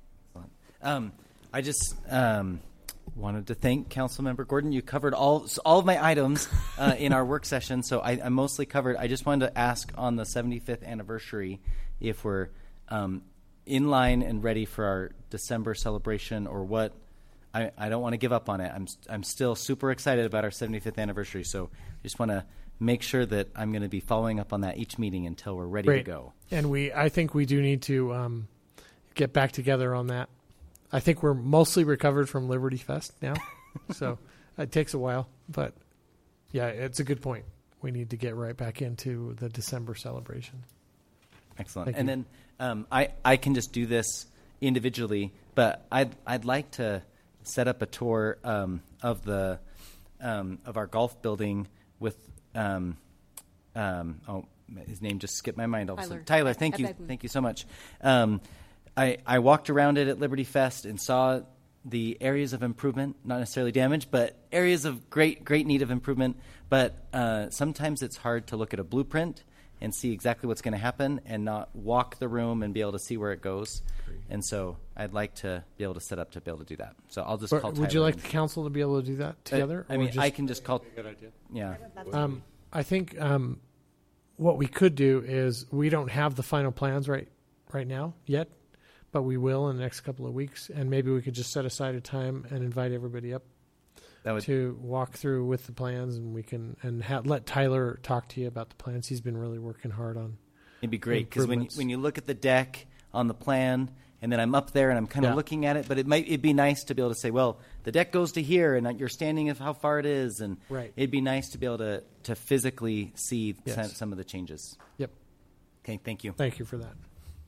Um, I just um, wanted to thank Councilmember Gordon. You covered all all of my items uh, in our work session, so I, I'm mostly covered. I just wanted to ask on the seventy-fifth anniversary if we're um, in line and ready for our December celebration, or what. I, I don't want to give up on it. I'm I'm still super excited about our seventy-fifth anniversary, so I just want to make sure that I'm going to be following up on that each meeting until we're ready Great. to go. And we, I think we do need to um, get back together on that. I think we're mostly recovered from Liberty Fest now, so it takes a while. But yeah, it's a good point. We need to get right back into the December celebration. Excellent. Thank and you. then um, I I can just do this individually, but I'd I'd like to set up a tour um, of the um, of our golf building with um, um, oh his name just skipped my mind all of a sudden. Tyler. Tyler, thank you, Ebegman. thank you so much. Um, I I walked around it at Liberty Fest and saw the areas of improvement, not necessarily damage, but areas of great great need of improvement. But uh, sometimes it's hard to look at a blueprint and see exactly what's going to happen and not walk the room and be able to see where it goes. And so I'd like to be able to set up to be able to do that. So I'll just Or call would Tyler you like and- the council to be able to do that together? I or mean, just- I can just call. Good idea. Yeah. Um, I think um, what we could do is we don't have the final plans right right now yet, but we will in the next couple of weeks, and maybe we could just set aside a time and invite everybody up That would. to walk through with the plans, and we can and ha- let Tyler talk to you about the plans. He's been really working hard on. It'd be great because when you, improvements. when you look at the deck on the plan, and then I'm up there and I'm kind of Yeah. looking at it, but it might it'd be nice to be able to say, well, the deck goes to here, and you're standing of how far it is, and Right. it'd be nice to be able to to physically see Yes. some, some of the changes. Yep. Okay, thank you. Thank you for that.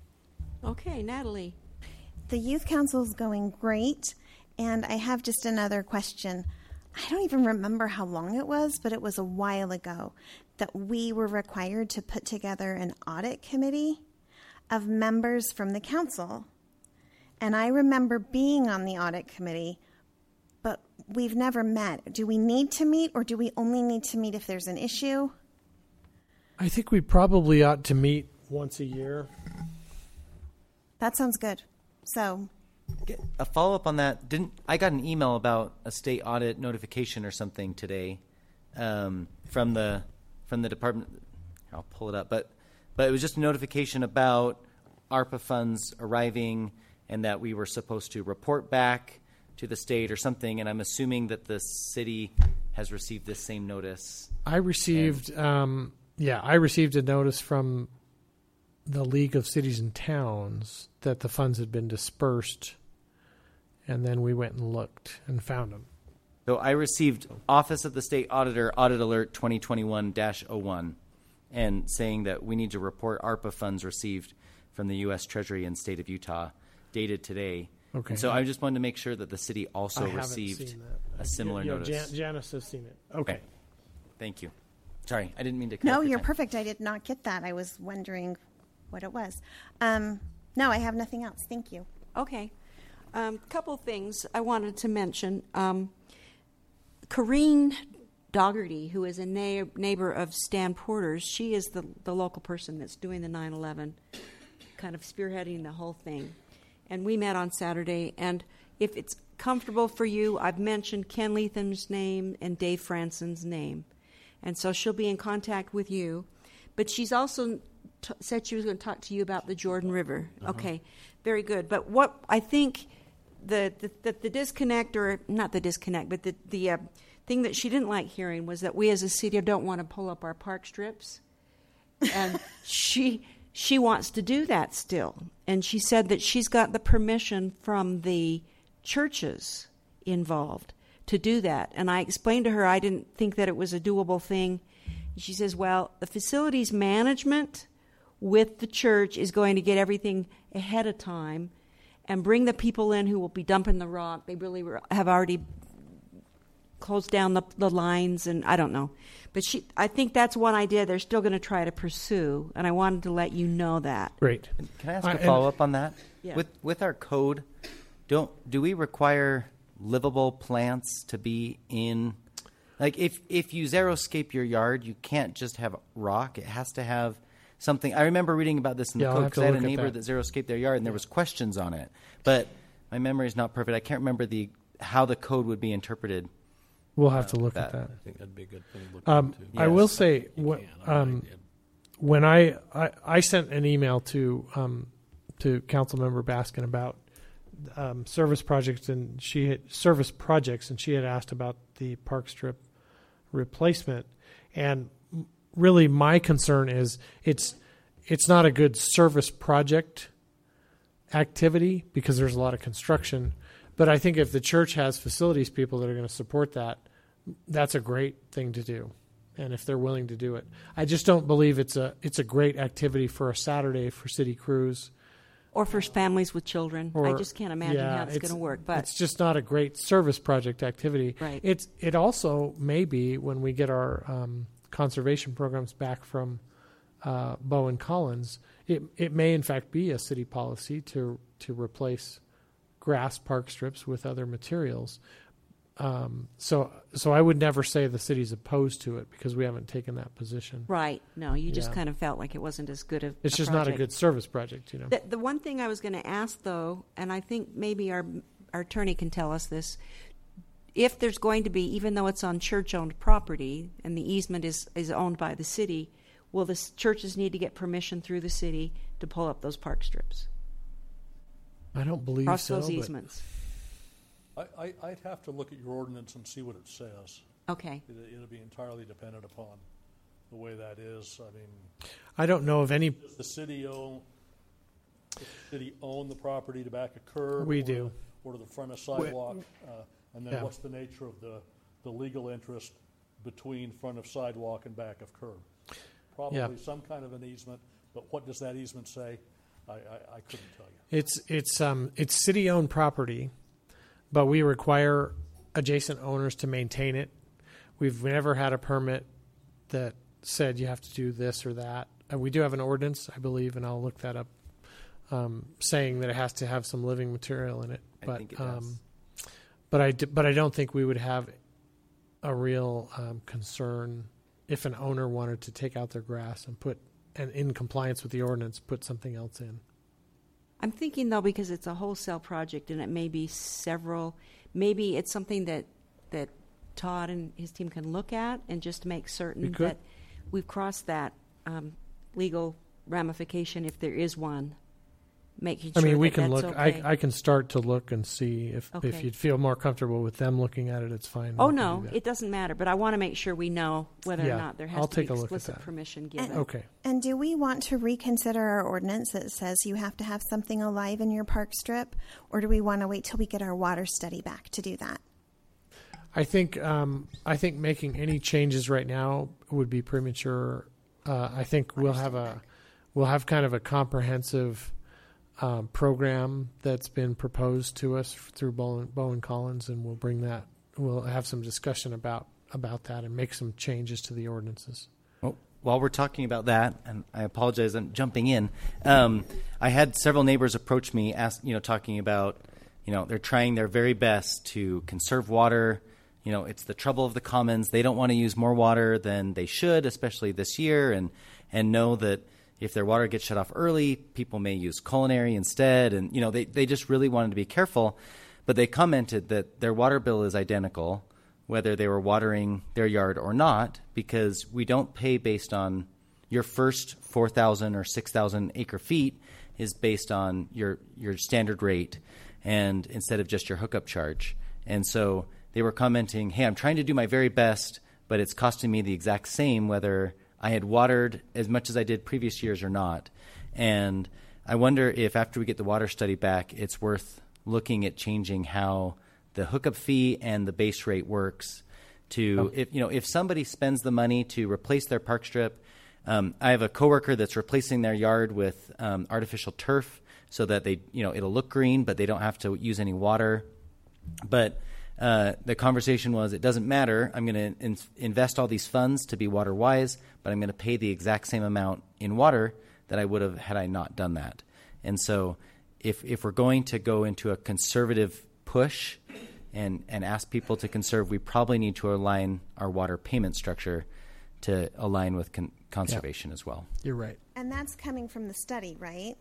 Okay, Natalie. The youth council is going great, and I have just another question. I don't even remember how long it was, but it was a while ago that we were required to put together an audit committee of members from the council. And I remember being on the audit committee, but we've never met. Do we need to meet, or do we only need to meet if there's an issue? I think we probably ought to meet once a year. That sounds good. So, Get a follow up on that. Didn't I got an email about a state audit notification or something today um, from the from the department? I'll pull it up, but but it was just a notification about ARPA funds arriving and that we were supposed to report back to the state or something. And I'm assuming that the city has received this same notice. I received, um, yeah, I received a notice from the League of Cities and Towns that the funds had been dispersed, and then we went and looked and found them. So I received Office of the State Auditor Audit Alert twenty twenty-one dash oh one and saying that we need to report ARPA funds received from the U S Treasury and State of Utah dated today. Okay. And so I just wanted to make sure that the city also I haven't received seen that. a similar Yeah, yeah, notice. Jan- Janice has seen it. Okay. Thank you. Sorry, I didn't mean to cut no, off your you're time. perfect. I did not get that. I was wondering what it was. Um, no, I have nothing else. Thank you. Okay. Um, couple things I wanted to mention. Um, Corrine Dougherty, who is a na- neighbor of Stan Porter's, she is the, the local person that's doing the nine eleven, kind of spearheading the whole thing. And we met on Saturday, and if it's comfortable for you, I've mentioned Ken Letham's name and Dave Franson's name. And so she'll be in contact with you. But she's also t- said she was going to talk to you about the Jordan River. Uh-huh. Okay, very good. But what I think the the, the, the disconnect, or not the disconnect, but the, the uh, thing that she didn't like hearing was that we as a city don't want to pull up our park strips. And she she wants to do that still. And she said that she's got the permission from the churches involved to do that. And I explained to her I didn't think that it was a doable thing. She says, well, the facilities management with the church is going to get everything ahead of time and bring the people in who will be dumping the rock. They really were, have already closed down the, the lines, and I don't know. But she, I think that's one idea they're still going to try to pursue, and I wanted to let you know that. Great. Can I ask Uh, a and- follow-up on that? Yeah. With with our code, don't do we require livable plants to be in? Like if if you xeriscape your yard, you can't just have rock. It has to have something. I remember reading about this in Yeah, the I'll code have to because I had a look at neighbor that. that. xeriscaped their yard, and there was questions on it. But my memory is not perfect. I can't remember the how the code would be interpreted. We'll have to look that. at that. I think that'd be a good thing to look Um, into. I Yes. will say, You wh- can, I um, did. when I, I I sent an email to um, to Councilmember Baskin about um, service projects, and she had service projects, and she had asked about the park strip replacement. And m- really, my concern is it's it's not a good service project activity because there's a lot of construction. But I think if the church has facilities people that are going to support that, that's a great thing to do. And if they're willing to do it, I just don't believe it's a it's a great activity for a Saturday for city crews. Or for families with children. I Or- just can't imagine yeah, how it's, going to work. But it's just not a great service project activity. Right. It's it also may be when we get our um, conservation programs back from uh, Bowen Collins, it it may in fact be a city policy to to replace grass park strips with other materials. Um, so so I would never say the city's opposed to it because we haven't taken that position. right, no, you just Yeah. kind of felt like it wasn't as good a It's a just not a project. good service project, you know. The, the one thing I was going to ask, though, and I think maybe our our attorney can tell us this, if there's going to be, even though it's on church-owned property and the easement is, is owned by the city, will the s- churches need to get permission through the city to pull up those park strips, I don't believe cross so. those but- easements? I, I, I'd have to look at your ordinance and see what it says. Okay. It, it'll be entirely dependent upon the way that is. I mean, I don't know of any. does the city own, does the city own the property to back a curb? We or do. the- Or to the front of sidewalk? Uh, and then Yeah. what's the nature of the, the legal interest between front of sidewalk and back of curb? Probably some kind of an easement, but what does that easement say? I, I, I couldn't tell you. It's it's um it's city owned property, but we require adjacent owners to maintain it. We've never had a permit that said you have to do this or that. And we do have an ordinance, I believe, and I'll look that up, um, saying that it has to have some living material in it. I But think it does. um, but I d- but I don't think we would have a real um, concern if an owner wanted to take out their grass and put and in compliance with the ordinance put something else in. I'm thinking, though, because it's a wholesale project and it may be several, maybe it's something that, that Todd and his team can look at and just make We certain could. that we've crossed that um, legal ramification if there is one. Making I sure mean, we that can that's look. okay. I, I can start to look and see if if Okay. you'd feel more comfortable with them looking at it. It's fine. Oh, We can no, do that. it doesn't matter, but I want to make sure we know whether Yeah, or not there has I'll to be take a look at explicit that. permission given. Okay. And do we want to reconsider our ordinance that says you have to have something alive in your park strip? Or do we want to wait till we get our water study back to do that? I think um, I think making any changes right now would be premature. Uh, I think we'll have a we'll have kind of a comprehensive um, program that's been proposed to us through Bowen, Bowen Collins, and we'll bring that. We'll have some discussion about about that and make some changes to the ordinances. Well, while we're talking about that, and I apologize, I'm jumping in. Um, I had several neighbors approach me, ask, you know, talking about, you know, they're trying their very best to conserve water. You know, it's the trouble of the commons. They don't want to use more water than they should, especially this year, and and know that if their water gets shut off early, people may use culinary instead. And, you know, they, they just really wanted to be careful. But they commented that their water bill is identical, whether they were watering their yard or not, because we don't pay based on your first four thousand or six thousand acre feet is based on your your standard rate, and instead of just your hookup charge. And so they were commenting, hey, I'm trying to do my very best, but it's costing me the exact same whether I had watered as much as I did previous years or not. And I wonder if after we get the water study back, it's worth looking at changing how the hookup fee and the base rate works. To Oh. if you know if somebody spends the money to replace their park strip, um, I have a coworker that's replacing their yard with um, artificial turf so that they you know it'll look green, but they don't have to use any water. But uh, the conversation was, it doesn't matter. I'm going to in- invest all these funds to be water wise, but I'm going to pay the exact same amount in water that I would have had I not done that. And so, if if we're going to go into a conservative push and and ask people to conserve, we probably need to align our water payment structure to align with con- conservation Yeah. as well. You're right. And that's coming from the study, right?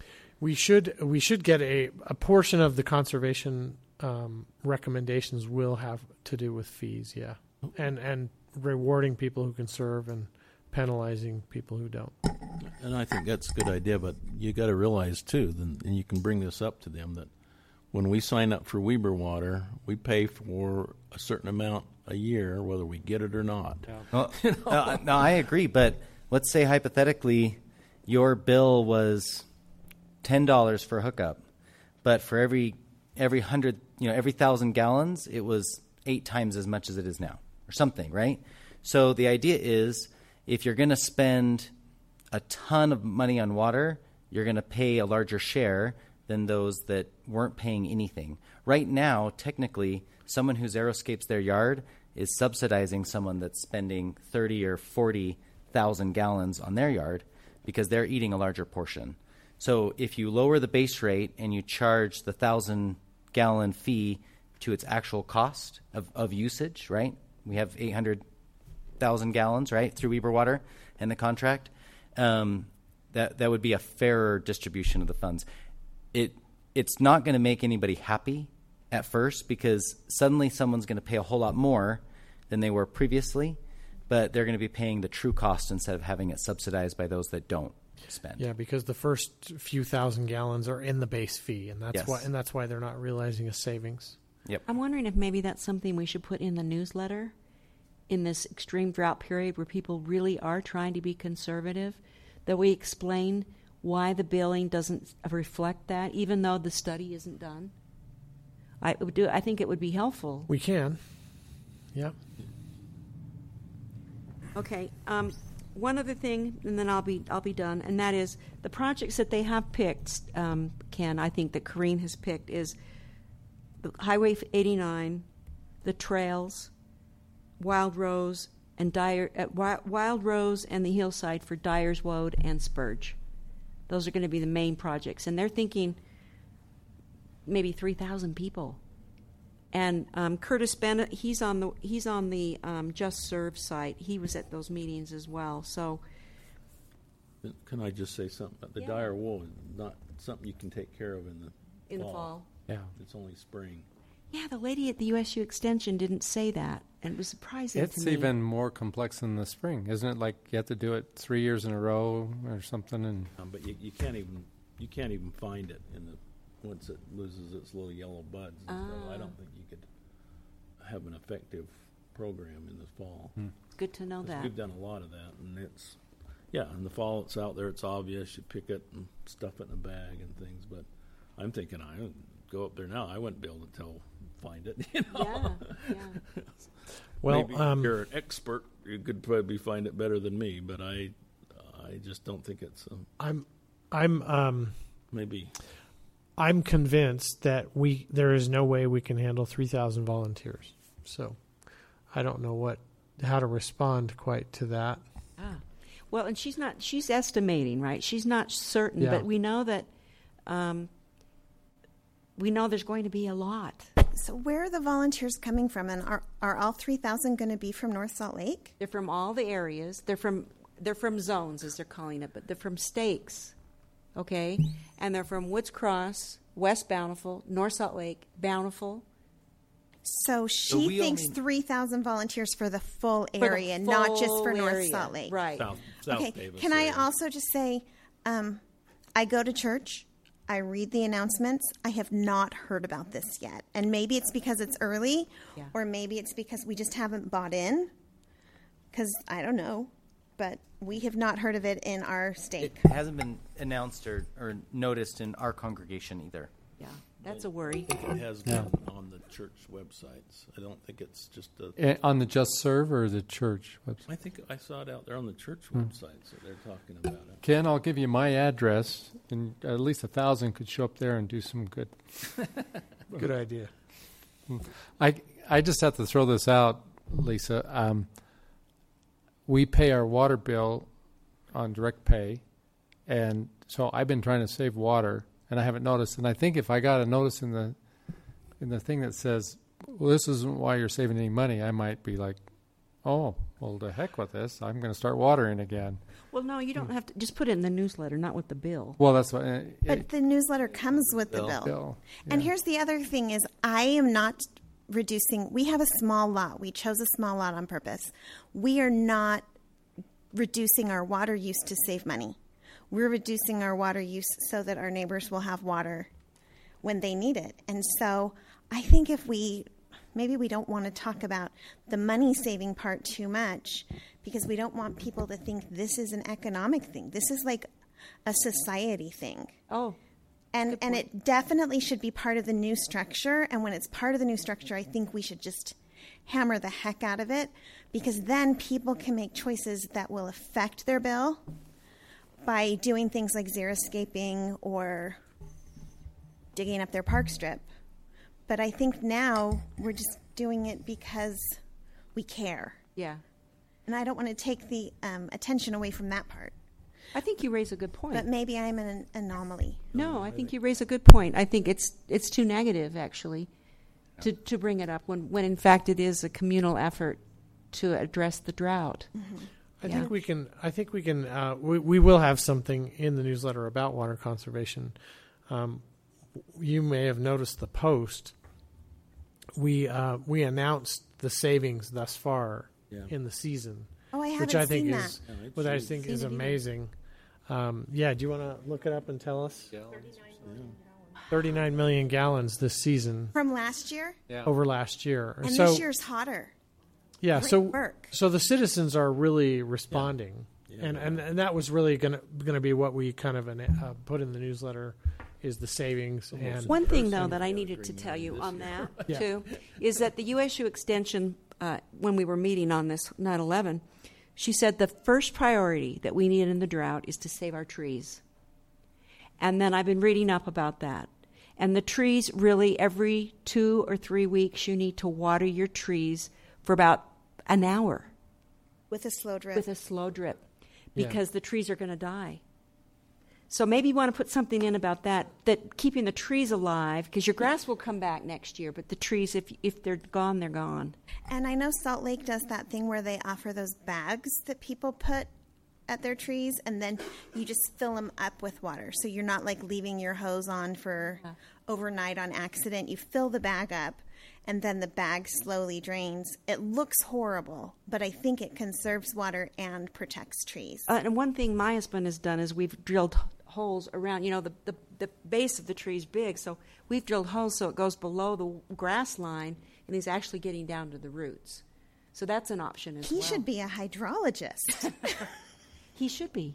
We should we should get a, a portion of the conservation um, recommendations will have to do with fees, yeah, and and rewarding people who conserve and penalizing people who don't. And I think that's a good idea, but you got to realize too, then, and you can bring this up to them, that when we sign up for Weber Water, we pay for a certain amount a year, whether we get it or not. Well, no, no, I agree, but let's say hypothetically your bill was ten dollars for a hookup, but for every every hundred, you know, every thousand gallons, it was eight times as much as it is now, or something, right? So the idea is, if you're going to spend a ton of money on water, you're going to pay a larger share than those that weren't paying anything. Right now, technically, someone who xeriscapes their yard is subsidizing someone that's spending thirty or forty thousand gallons on their yard because they're eating a larger portion. So if you lower the base rate and you charge the thousand gallon fee to its actual cost of, of usage, right? We have eight hundred thousand gallons, right, through Weber Water and the contract. Um, that that would be a fairer distribution of the funds. It it's not going to make anybody happy at first because suddenly someone's going to pay a whole lot more than they were previously, but they're going to be paying the true cost instead of having it subsidized by those that don't spend. Yeah, because the first few thousand gallons are in the base fee, and that's Yes. why and that's why they're not realizing a savings. Yep. I'm wondering if maybe that's something we should put in the newsletter in this extreme drought period where people really are trying to be conservative, that we explain why the billing doesn't reflect that, even though the study isn't done. I would do. I think it would be helpful. We can. Yeah. Okay. Um, one other thing, and then I'll be I'll be done, and that is the projects that they have picked. Um, Ken, I think that Corrine has picked is the Highway eighty-nine, the trails, Wild Rose and Dyer, uh, Wi- Wild Rose and the hillside for Dyer's Woad and Spurge. Those are going to be the main projects, and they're thinking maybe three thousand people. And um, Curtis Bennett, he's on the he's on the um, Just Serve site. He was at those meetings as well. So, Can I just say something? The Yeah. dire wool is not something you can take care of in the in fall. the fall. Yeah. It's only spring. Yeah, the lady at the U S U Extension didn't say that, and it was surprising It's to me. even more complex in the spring, isn't it? Like you have to do it three years in a row or something, and Um, but you, you can't even you can't even find it in the once it loses its little yellow buds and stuff. I Ah. don't think you could have an effective program in the fall. It's good to know 'Cause that. we've done a lot of that, and it's yeah. In the fall, it's out there. It's obvious. You pick it and stuff it in a bag and things. But I'm thinking I would go up there now. I wouldn't be able to tell find it. You know? Yeah, yeah. Well, Maybe um, if you're an expert, you could probably find it better than me. But I, I just don't think it's um, I'm I'm um, maybe. I'm convinced that we there is no way we can handle three thousand volunteers. So I don't know what how to respond quite to that. Ah. Well, and she's not, she's estimating, right? She's not certain, Yeah. but we know that, um, we know there's going to be a lot. So where are the volunteers coming from? And are, are all three thousand going to be from North Salt Lake? They're from all the areas. They're from, they're from zones, as they're calling it, but they're from stakes, okay? And they're from Woods Cross, West Bountiful, North Salt Lake, Bountiful. So she we thinks only- three thousand volunteers for the full For the area, not just for full North area. Salt Lake. Right. South, South Okay, Davis can I area. also just say, um, I go to church, I read the announcements. I have not heard about this yet. And maybe it's because it's early, Yeah. or maybe it's because we just haven't bought in, because I don't know. But we have not heard of it in our It stake. hasn't been announced or, or noticed in our congregation either. Yeah. That's a worry. I think it has Yeah. been on the church websites. I don't think it's just a. Eh, on the Just Serve or the church website? I think I saw it out there on the church Hmm. websites that they're talking about it. Ken, I'll give you my address, and at least a thousand could show up there and do some good. Good idea. I I just have to throw this out, Lisa. Um, we pay our water bill on direct pay, and so I've been trying to save water, and I haven't noticed. And I think if I got a notice in the in the thing that says, "Well, this isn't why you're saving any money," I might be like, "Oh, well, the heck with this! I'm going to start watering again." Well, no, you don't have to. Just put it in the newsletter, not with the bill. Well, that's what. Uh, But the newsletter comes with the Bill. bill. bill. And Yeah. here's the other thing is I am not reducing. We have a small lot. We chose a small lot on purpose. We are not reducing our water use to save money. We're reducing our water use so that our neighbors will have water when they need it. And so I think if we maybe we don't want to talk about the money saving part too much because we don't want people to think this is an economic thing. This is like a society thing. Oh, And and it definitely should be part of the new structure. And when it's part of the new structure, I think we should just hammer the heck out of it because then people can make choices that will affect their bill by doing things like xeriscaping or digging up their park strip. But I think now we're just doing it because we care. yeah. And I don't want to take the um, attention away from that part. I think you raise a good point. But maybe I'm an anomaly. No, I think you raise a good point. I think it's it's too negative, actually, to, to bring it up when, when in fact it is a communal effort to address the drought. I Yeah. think we can. I think we can. Uh, we we will have something in the newsletter about water conservation. Um, you may have noticed the post. We uh, we announced the savings thus far Yeah. in the season, Oh, I haven't which I seen think that. is Yeah, it's what I huge. think Seen is it either. amazing. Um, yeah, do you want to look it up and tell us? Yeah. Thirty-nine million gallons this season From last year? Yeah. over last year. And so this year's hotter. yeah, great so work. so the citizens are really responding, Yeah, and, they and and that was really gonna gonna be what we kind of uh, put in the newsletter is the savings and One thing, though, Person that I got needed to three tell you million on this that, Yeah. too, is that the U S U Extension, uh, when we were meeting on this nine eleven, she said the first priority that we need in the drought is to save our trees. And then I've been reading up about that. And the trees, really, every two or three weeks, you need to water your trees for about an hour With a slow drip. with a slow drip Yeah. because the trees are going to die. So maybe you want to put something in about that, that keeping the trees alive, because your grass will come back next year, but the trees, if if they're gone, they're gone. And I know Salt Lake does that thing where they offer those bags that people put at their trees, and then you just fill them up with water. So you're not like leaving your hose on for Yeah. overnight on accident. You fill the bag up, and then the bag slowly drains. It looks horrible, but I think it conserves water and protects trees. Uh, and one thing my husband has done is we've drilled h- holes around, you know, the, the, the base of the tree is big, so we've drilled holes so it goes below the grass line, and he's actually getting down to the roots. So that's an option as He well. should be a hydrologist. He should be.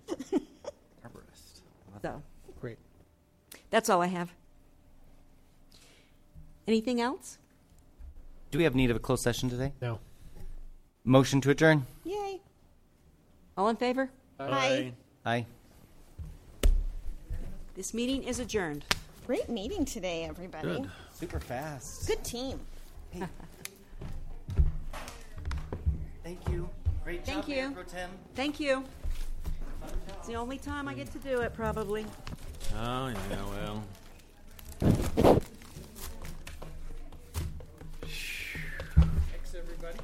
So great. that's all I have. Anything else? Do we have need of a closed session today? No. Motion to adjourn. Yay. All in favor? Hi. Aye. This meeting is adjourned. Great meeting today, everybody. Good. Super fast. Good team. Thank you. Great Thank job, Mayor you. Pro Tem. Thank you. It's the only time I get to do it, probably. Oh, yeah, well. Thanks, everybody.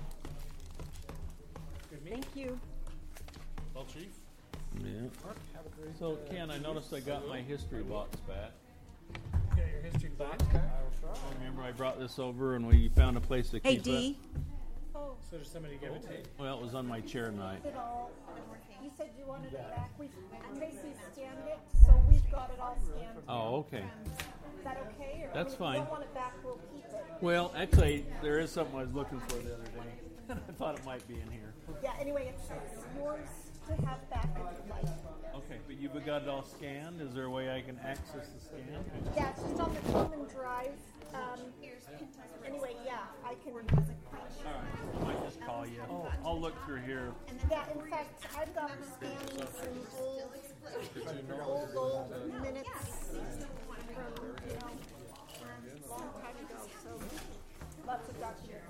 Thank you. Well, Chief, Yeah. So, Ken, I noticed I got my history box back. You got your history back? Remember I brought this over and we found a place to Hey, keep Dee. it? So does somebody give it to you? Well, it was on my chair tonight. You said you wanted it back. We, Tracy scanned it, so we've got it all scanned. Oh, okay. Is that okay? Or That's if fine. you don't want it back, we'll keep it. Well, actually, there is something I was looking for the other day. I thought it might be in here. Yeah, anyway, it's, it's yours to to have back if you'd like. Okay, but you've got it all scanned. Is there a way I can access the scan? Yeah, it's just on the common drive. Um, anyway, yeah, I can. All right, I might just call you. I'll look through here. Yeah, in fact, I've got scanning some old, old, old minutes from, you know, a long time ago, so lots of documents.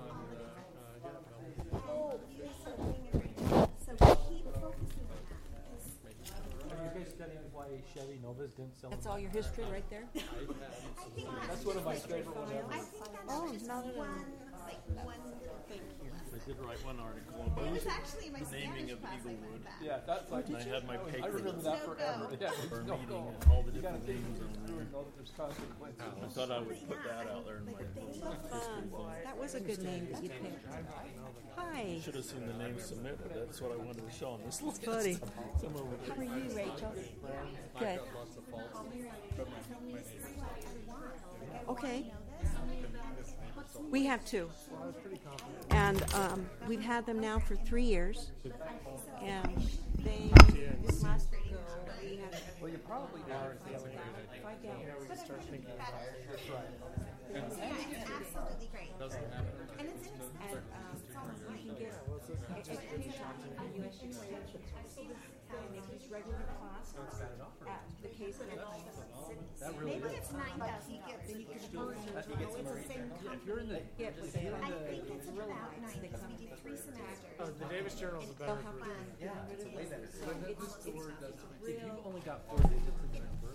Oh, so keep focusing on that. Are you guys studying why Chevy Novas didn't sell? That's all your history right there? That's one of my favorite ones ever. I think that's Oh, just not at all. one, like one little thing. I did write one article It about was actually my the naming Spanish of class I Eaglewood. learned that. Yeah, that's like And I had my I paper remember for that No forever. go. Yeah, our it's no meeting go. and all the You gotta different think names it on through there. and know that there's consequences. I thought I would put that out there in my. Fun. That was a good name that you picked. Hi. Should have seen the name submitted. That's what I wanted to show on this list. Buddy. Some over there. How are you, Rachel? Good. Okay. We have two. And um, we've had them now for three years. And they, this last go, we had Well, you probably are. five gallons. Start thinking about it. That's right. Yeah, it's absolutely great. Doesn't happen. And it's in And um, you can get education on U S U and if it's regular class at the case of Maybe it's nine thousand dollars. then you can burn It's the same company. If you're in the, get what they I are. think it's about nine because we do three semesters. Oh, the Davis Journal's a better They'll have version. to get rid of this. So it's, it's, it's if real. you've only got four digits in the number,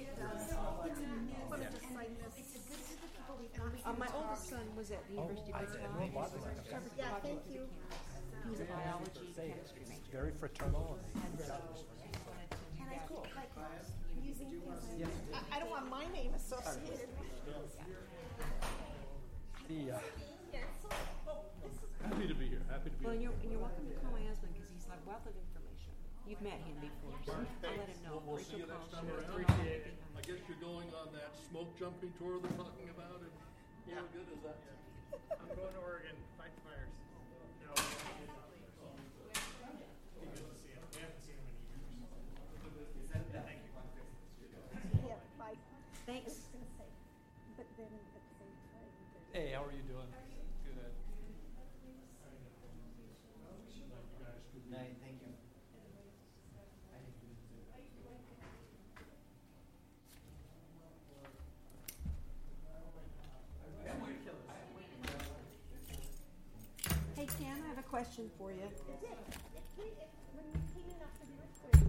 Uh, my oldest son was at the University of Virginia. Yeah, thank you. He was a biology say chemistry it's major. very fraternal. And so And I think like using things like I, I don't want my name associated. The, uh, Happy to be here. Happy to be well, and here. you're, and you're welcome to call my husband because he's a wealth of information. You've met him before, so I'll let him know. We'll see you Rachel next calls time you. around. I guess you're going on that smoke jumping tour they're talking about, and yeah, good is that? I'm going to Oregon, fight fires. No. Be good to see him. We haven't seen him in years. Thank you. Yeah, bye. Thanks. But then at the same time, there's hey, how are you doing? Good. Night, thank you. Hey, Ken, I have a question for you. when you came in after the earthquake,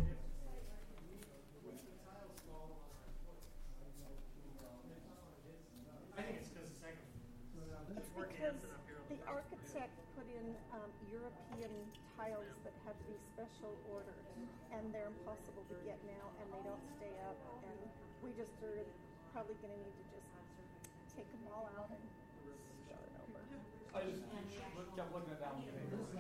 I think it's because the second it's because the architect put in um, European tiles that had to be special ordered, and they're impossible to get now, and they don't stay up, and we just are probably going to need to just take them all out and start over. I just kept looking at that one.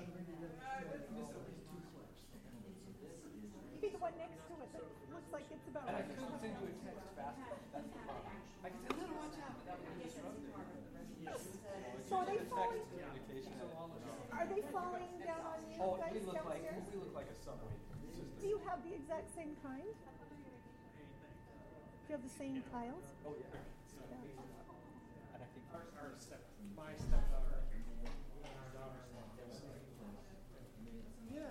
Be the one next to it that looks like it's about. And I couldn't send you a text fast enough. That's the problem. I can say, no, no, watch out, but that would be disruptive. So are they falling? Communication. Are they falling down on you Oh, guys we look like downstairs? we look like a subway. It's just Do you have the exact same kind? Do you have the same tiles? oh yeah. And I think our, our step, my stepdaughter and our daughter-in-law. yeah.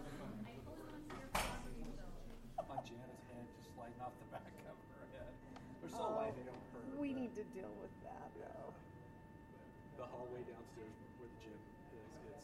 My Janet's head just sliding off the back of her head. They're so light they don't hurt. We need to deal with that though. The hallway downstairs where the gym is, it's.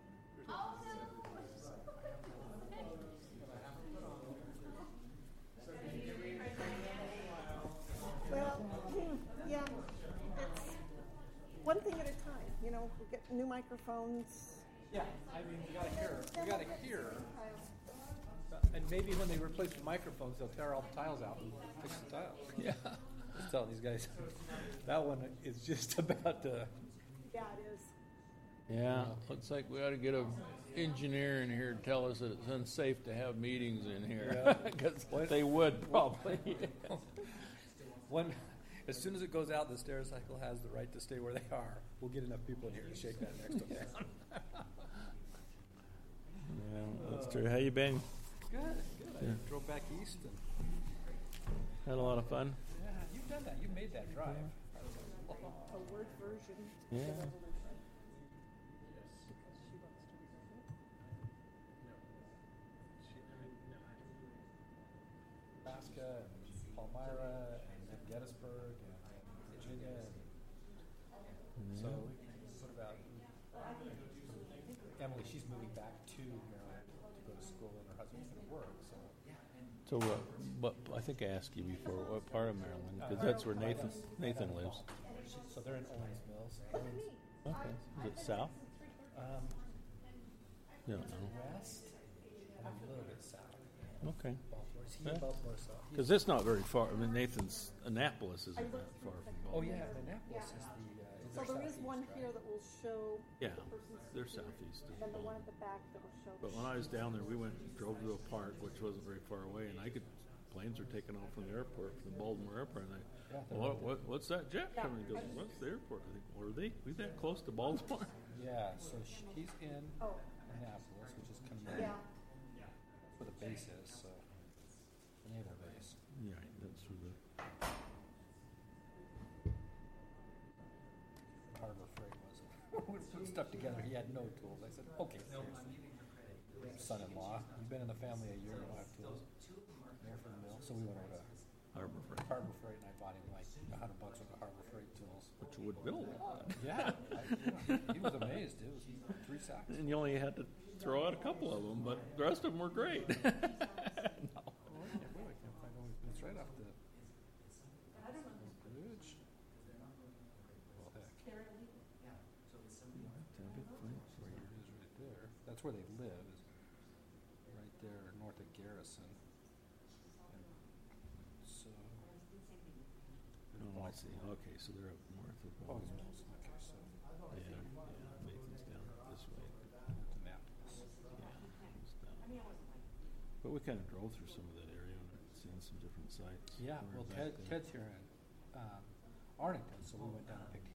Well, hmm, yeah, it's one thing at a time. You know, we get new microphones. Yeah, I mean, we gotta hear. We gotta hear. And maybe when they replace the microphones, they'll tear all the tiles out and fix the tiles. Yeah. I was telling these guys, that one is just about to. Yeah, it is. Yeah, looks like we ought to get a engineer in here to tell us that it's unsafe to have meetings in here. Because they would probably. When, as soon as it goes out, the stair cycle has the right to stay where they are. We'll get enough people in here to shake that next one down. Yeah, that's true. How you been? Good, good. Yeah. I drove back east and Had a lot of fun. yeah, you've done that. You've made that drive. A word version. Yeah. of evolution. Nebraska and Palmyra and then Gettysburg and Virginia. And so what about Emily? She's moving back to Maryland to go to school, and her husband's going to work. So So what? What? I think I asked you before. What part of Maryland? Because that's where Nathan Nathan lives. so they're in Owens Mills. Okay. Is it south? Um, You don't know. west and a little bit south. Okay. Baltimore. Is he Yeah. in Baltimore south? Because it's not very far. I mean, Nathan's Annapolis isn't that far from Oh Baltimore. yeah, Annapolis is the. Uh, is So their there is southeast, one right? here that will show Yeah, the person's they're speaking, southeast of and then the one Baltimore. at the back that will show. But when I was down there, we went and drove to a park, which wasn't very far away, and I could. Planes were taking off from the airport, from the Baltimore airport, and I, Yeah, they're what, right what, what's that jet Yeah. coming? He goes, what's the airport? I think, were they? We that close to Baltimore? Yeah, so sh- he's in Oh. Annapolis, which is kind of Yeah. that's where the base is, so the naval base. Yeah, that's where the. Harbor Freight was. We put stuff together. He had no tools. I said, okay, son-in-law, you've been in the family a year. You don't have tools. There for the mill. So we went over to Harbor Freight, Harbor Freight, and I bought him like a hundred bucks worth of Harbor Freight tools. which would build a lot. Yeah, I, yeah, he was amazed. It was three sacks. And you only had to throw out a couple of them, but the rest of them were great. Oh, No. yeah, wait, I can't find it. It's right off the bridge. Well, heck. There it is right there. That's where they live. Is right there, north of Garrison. And so. Oh, I see. Okay, so they're up north of Oh, Baltimore. it's Mills. Okay, so Yeah, yeah, Nathan's down this way. Annapolis. Yeah, he's down. But we kind of drove through some of that area and seen some different sites. Yeah, We well, were Ted, back there. Ted's here in um, Arlington, so we went down and picked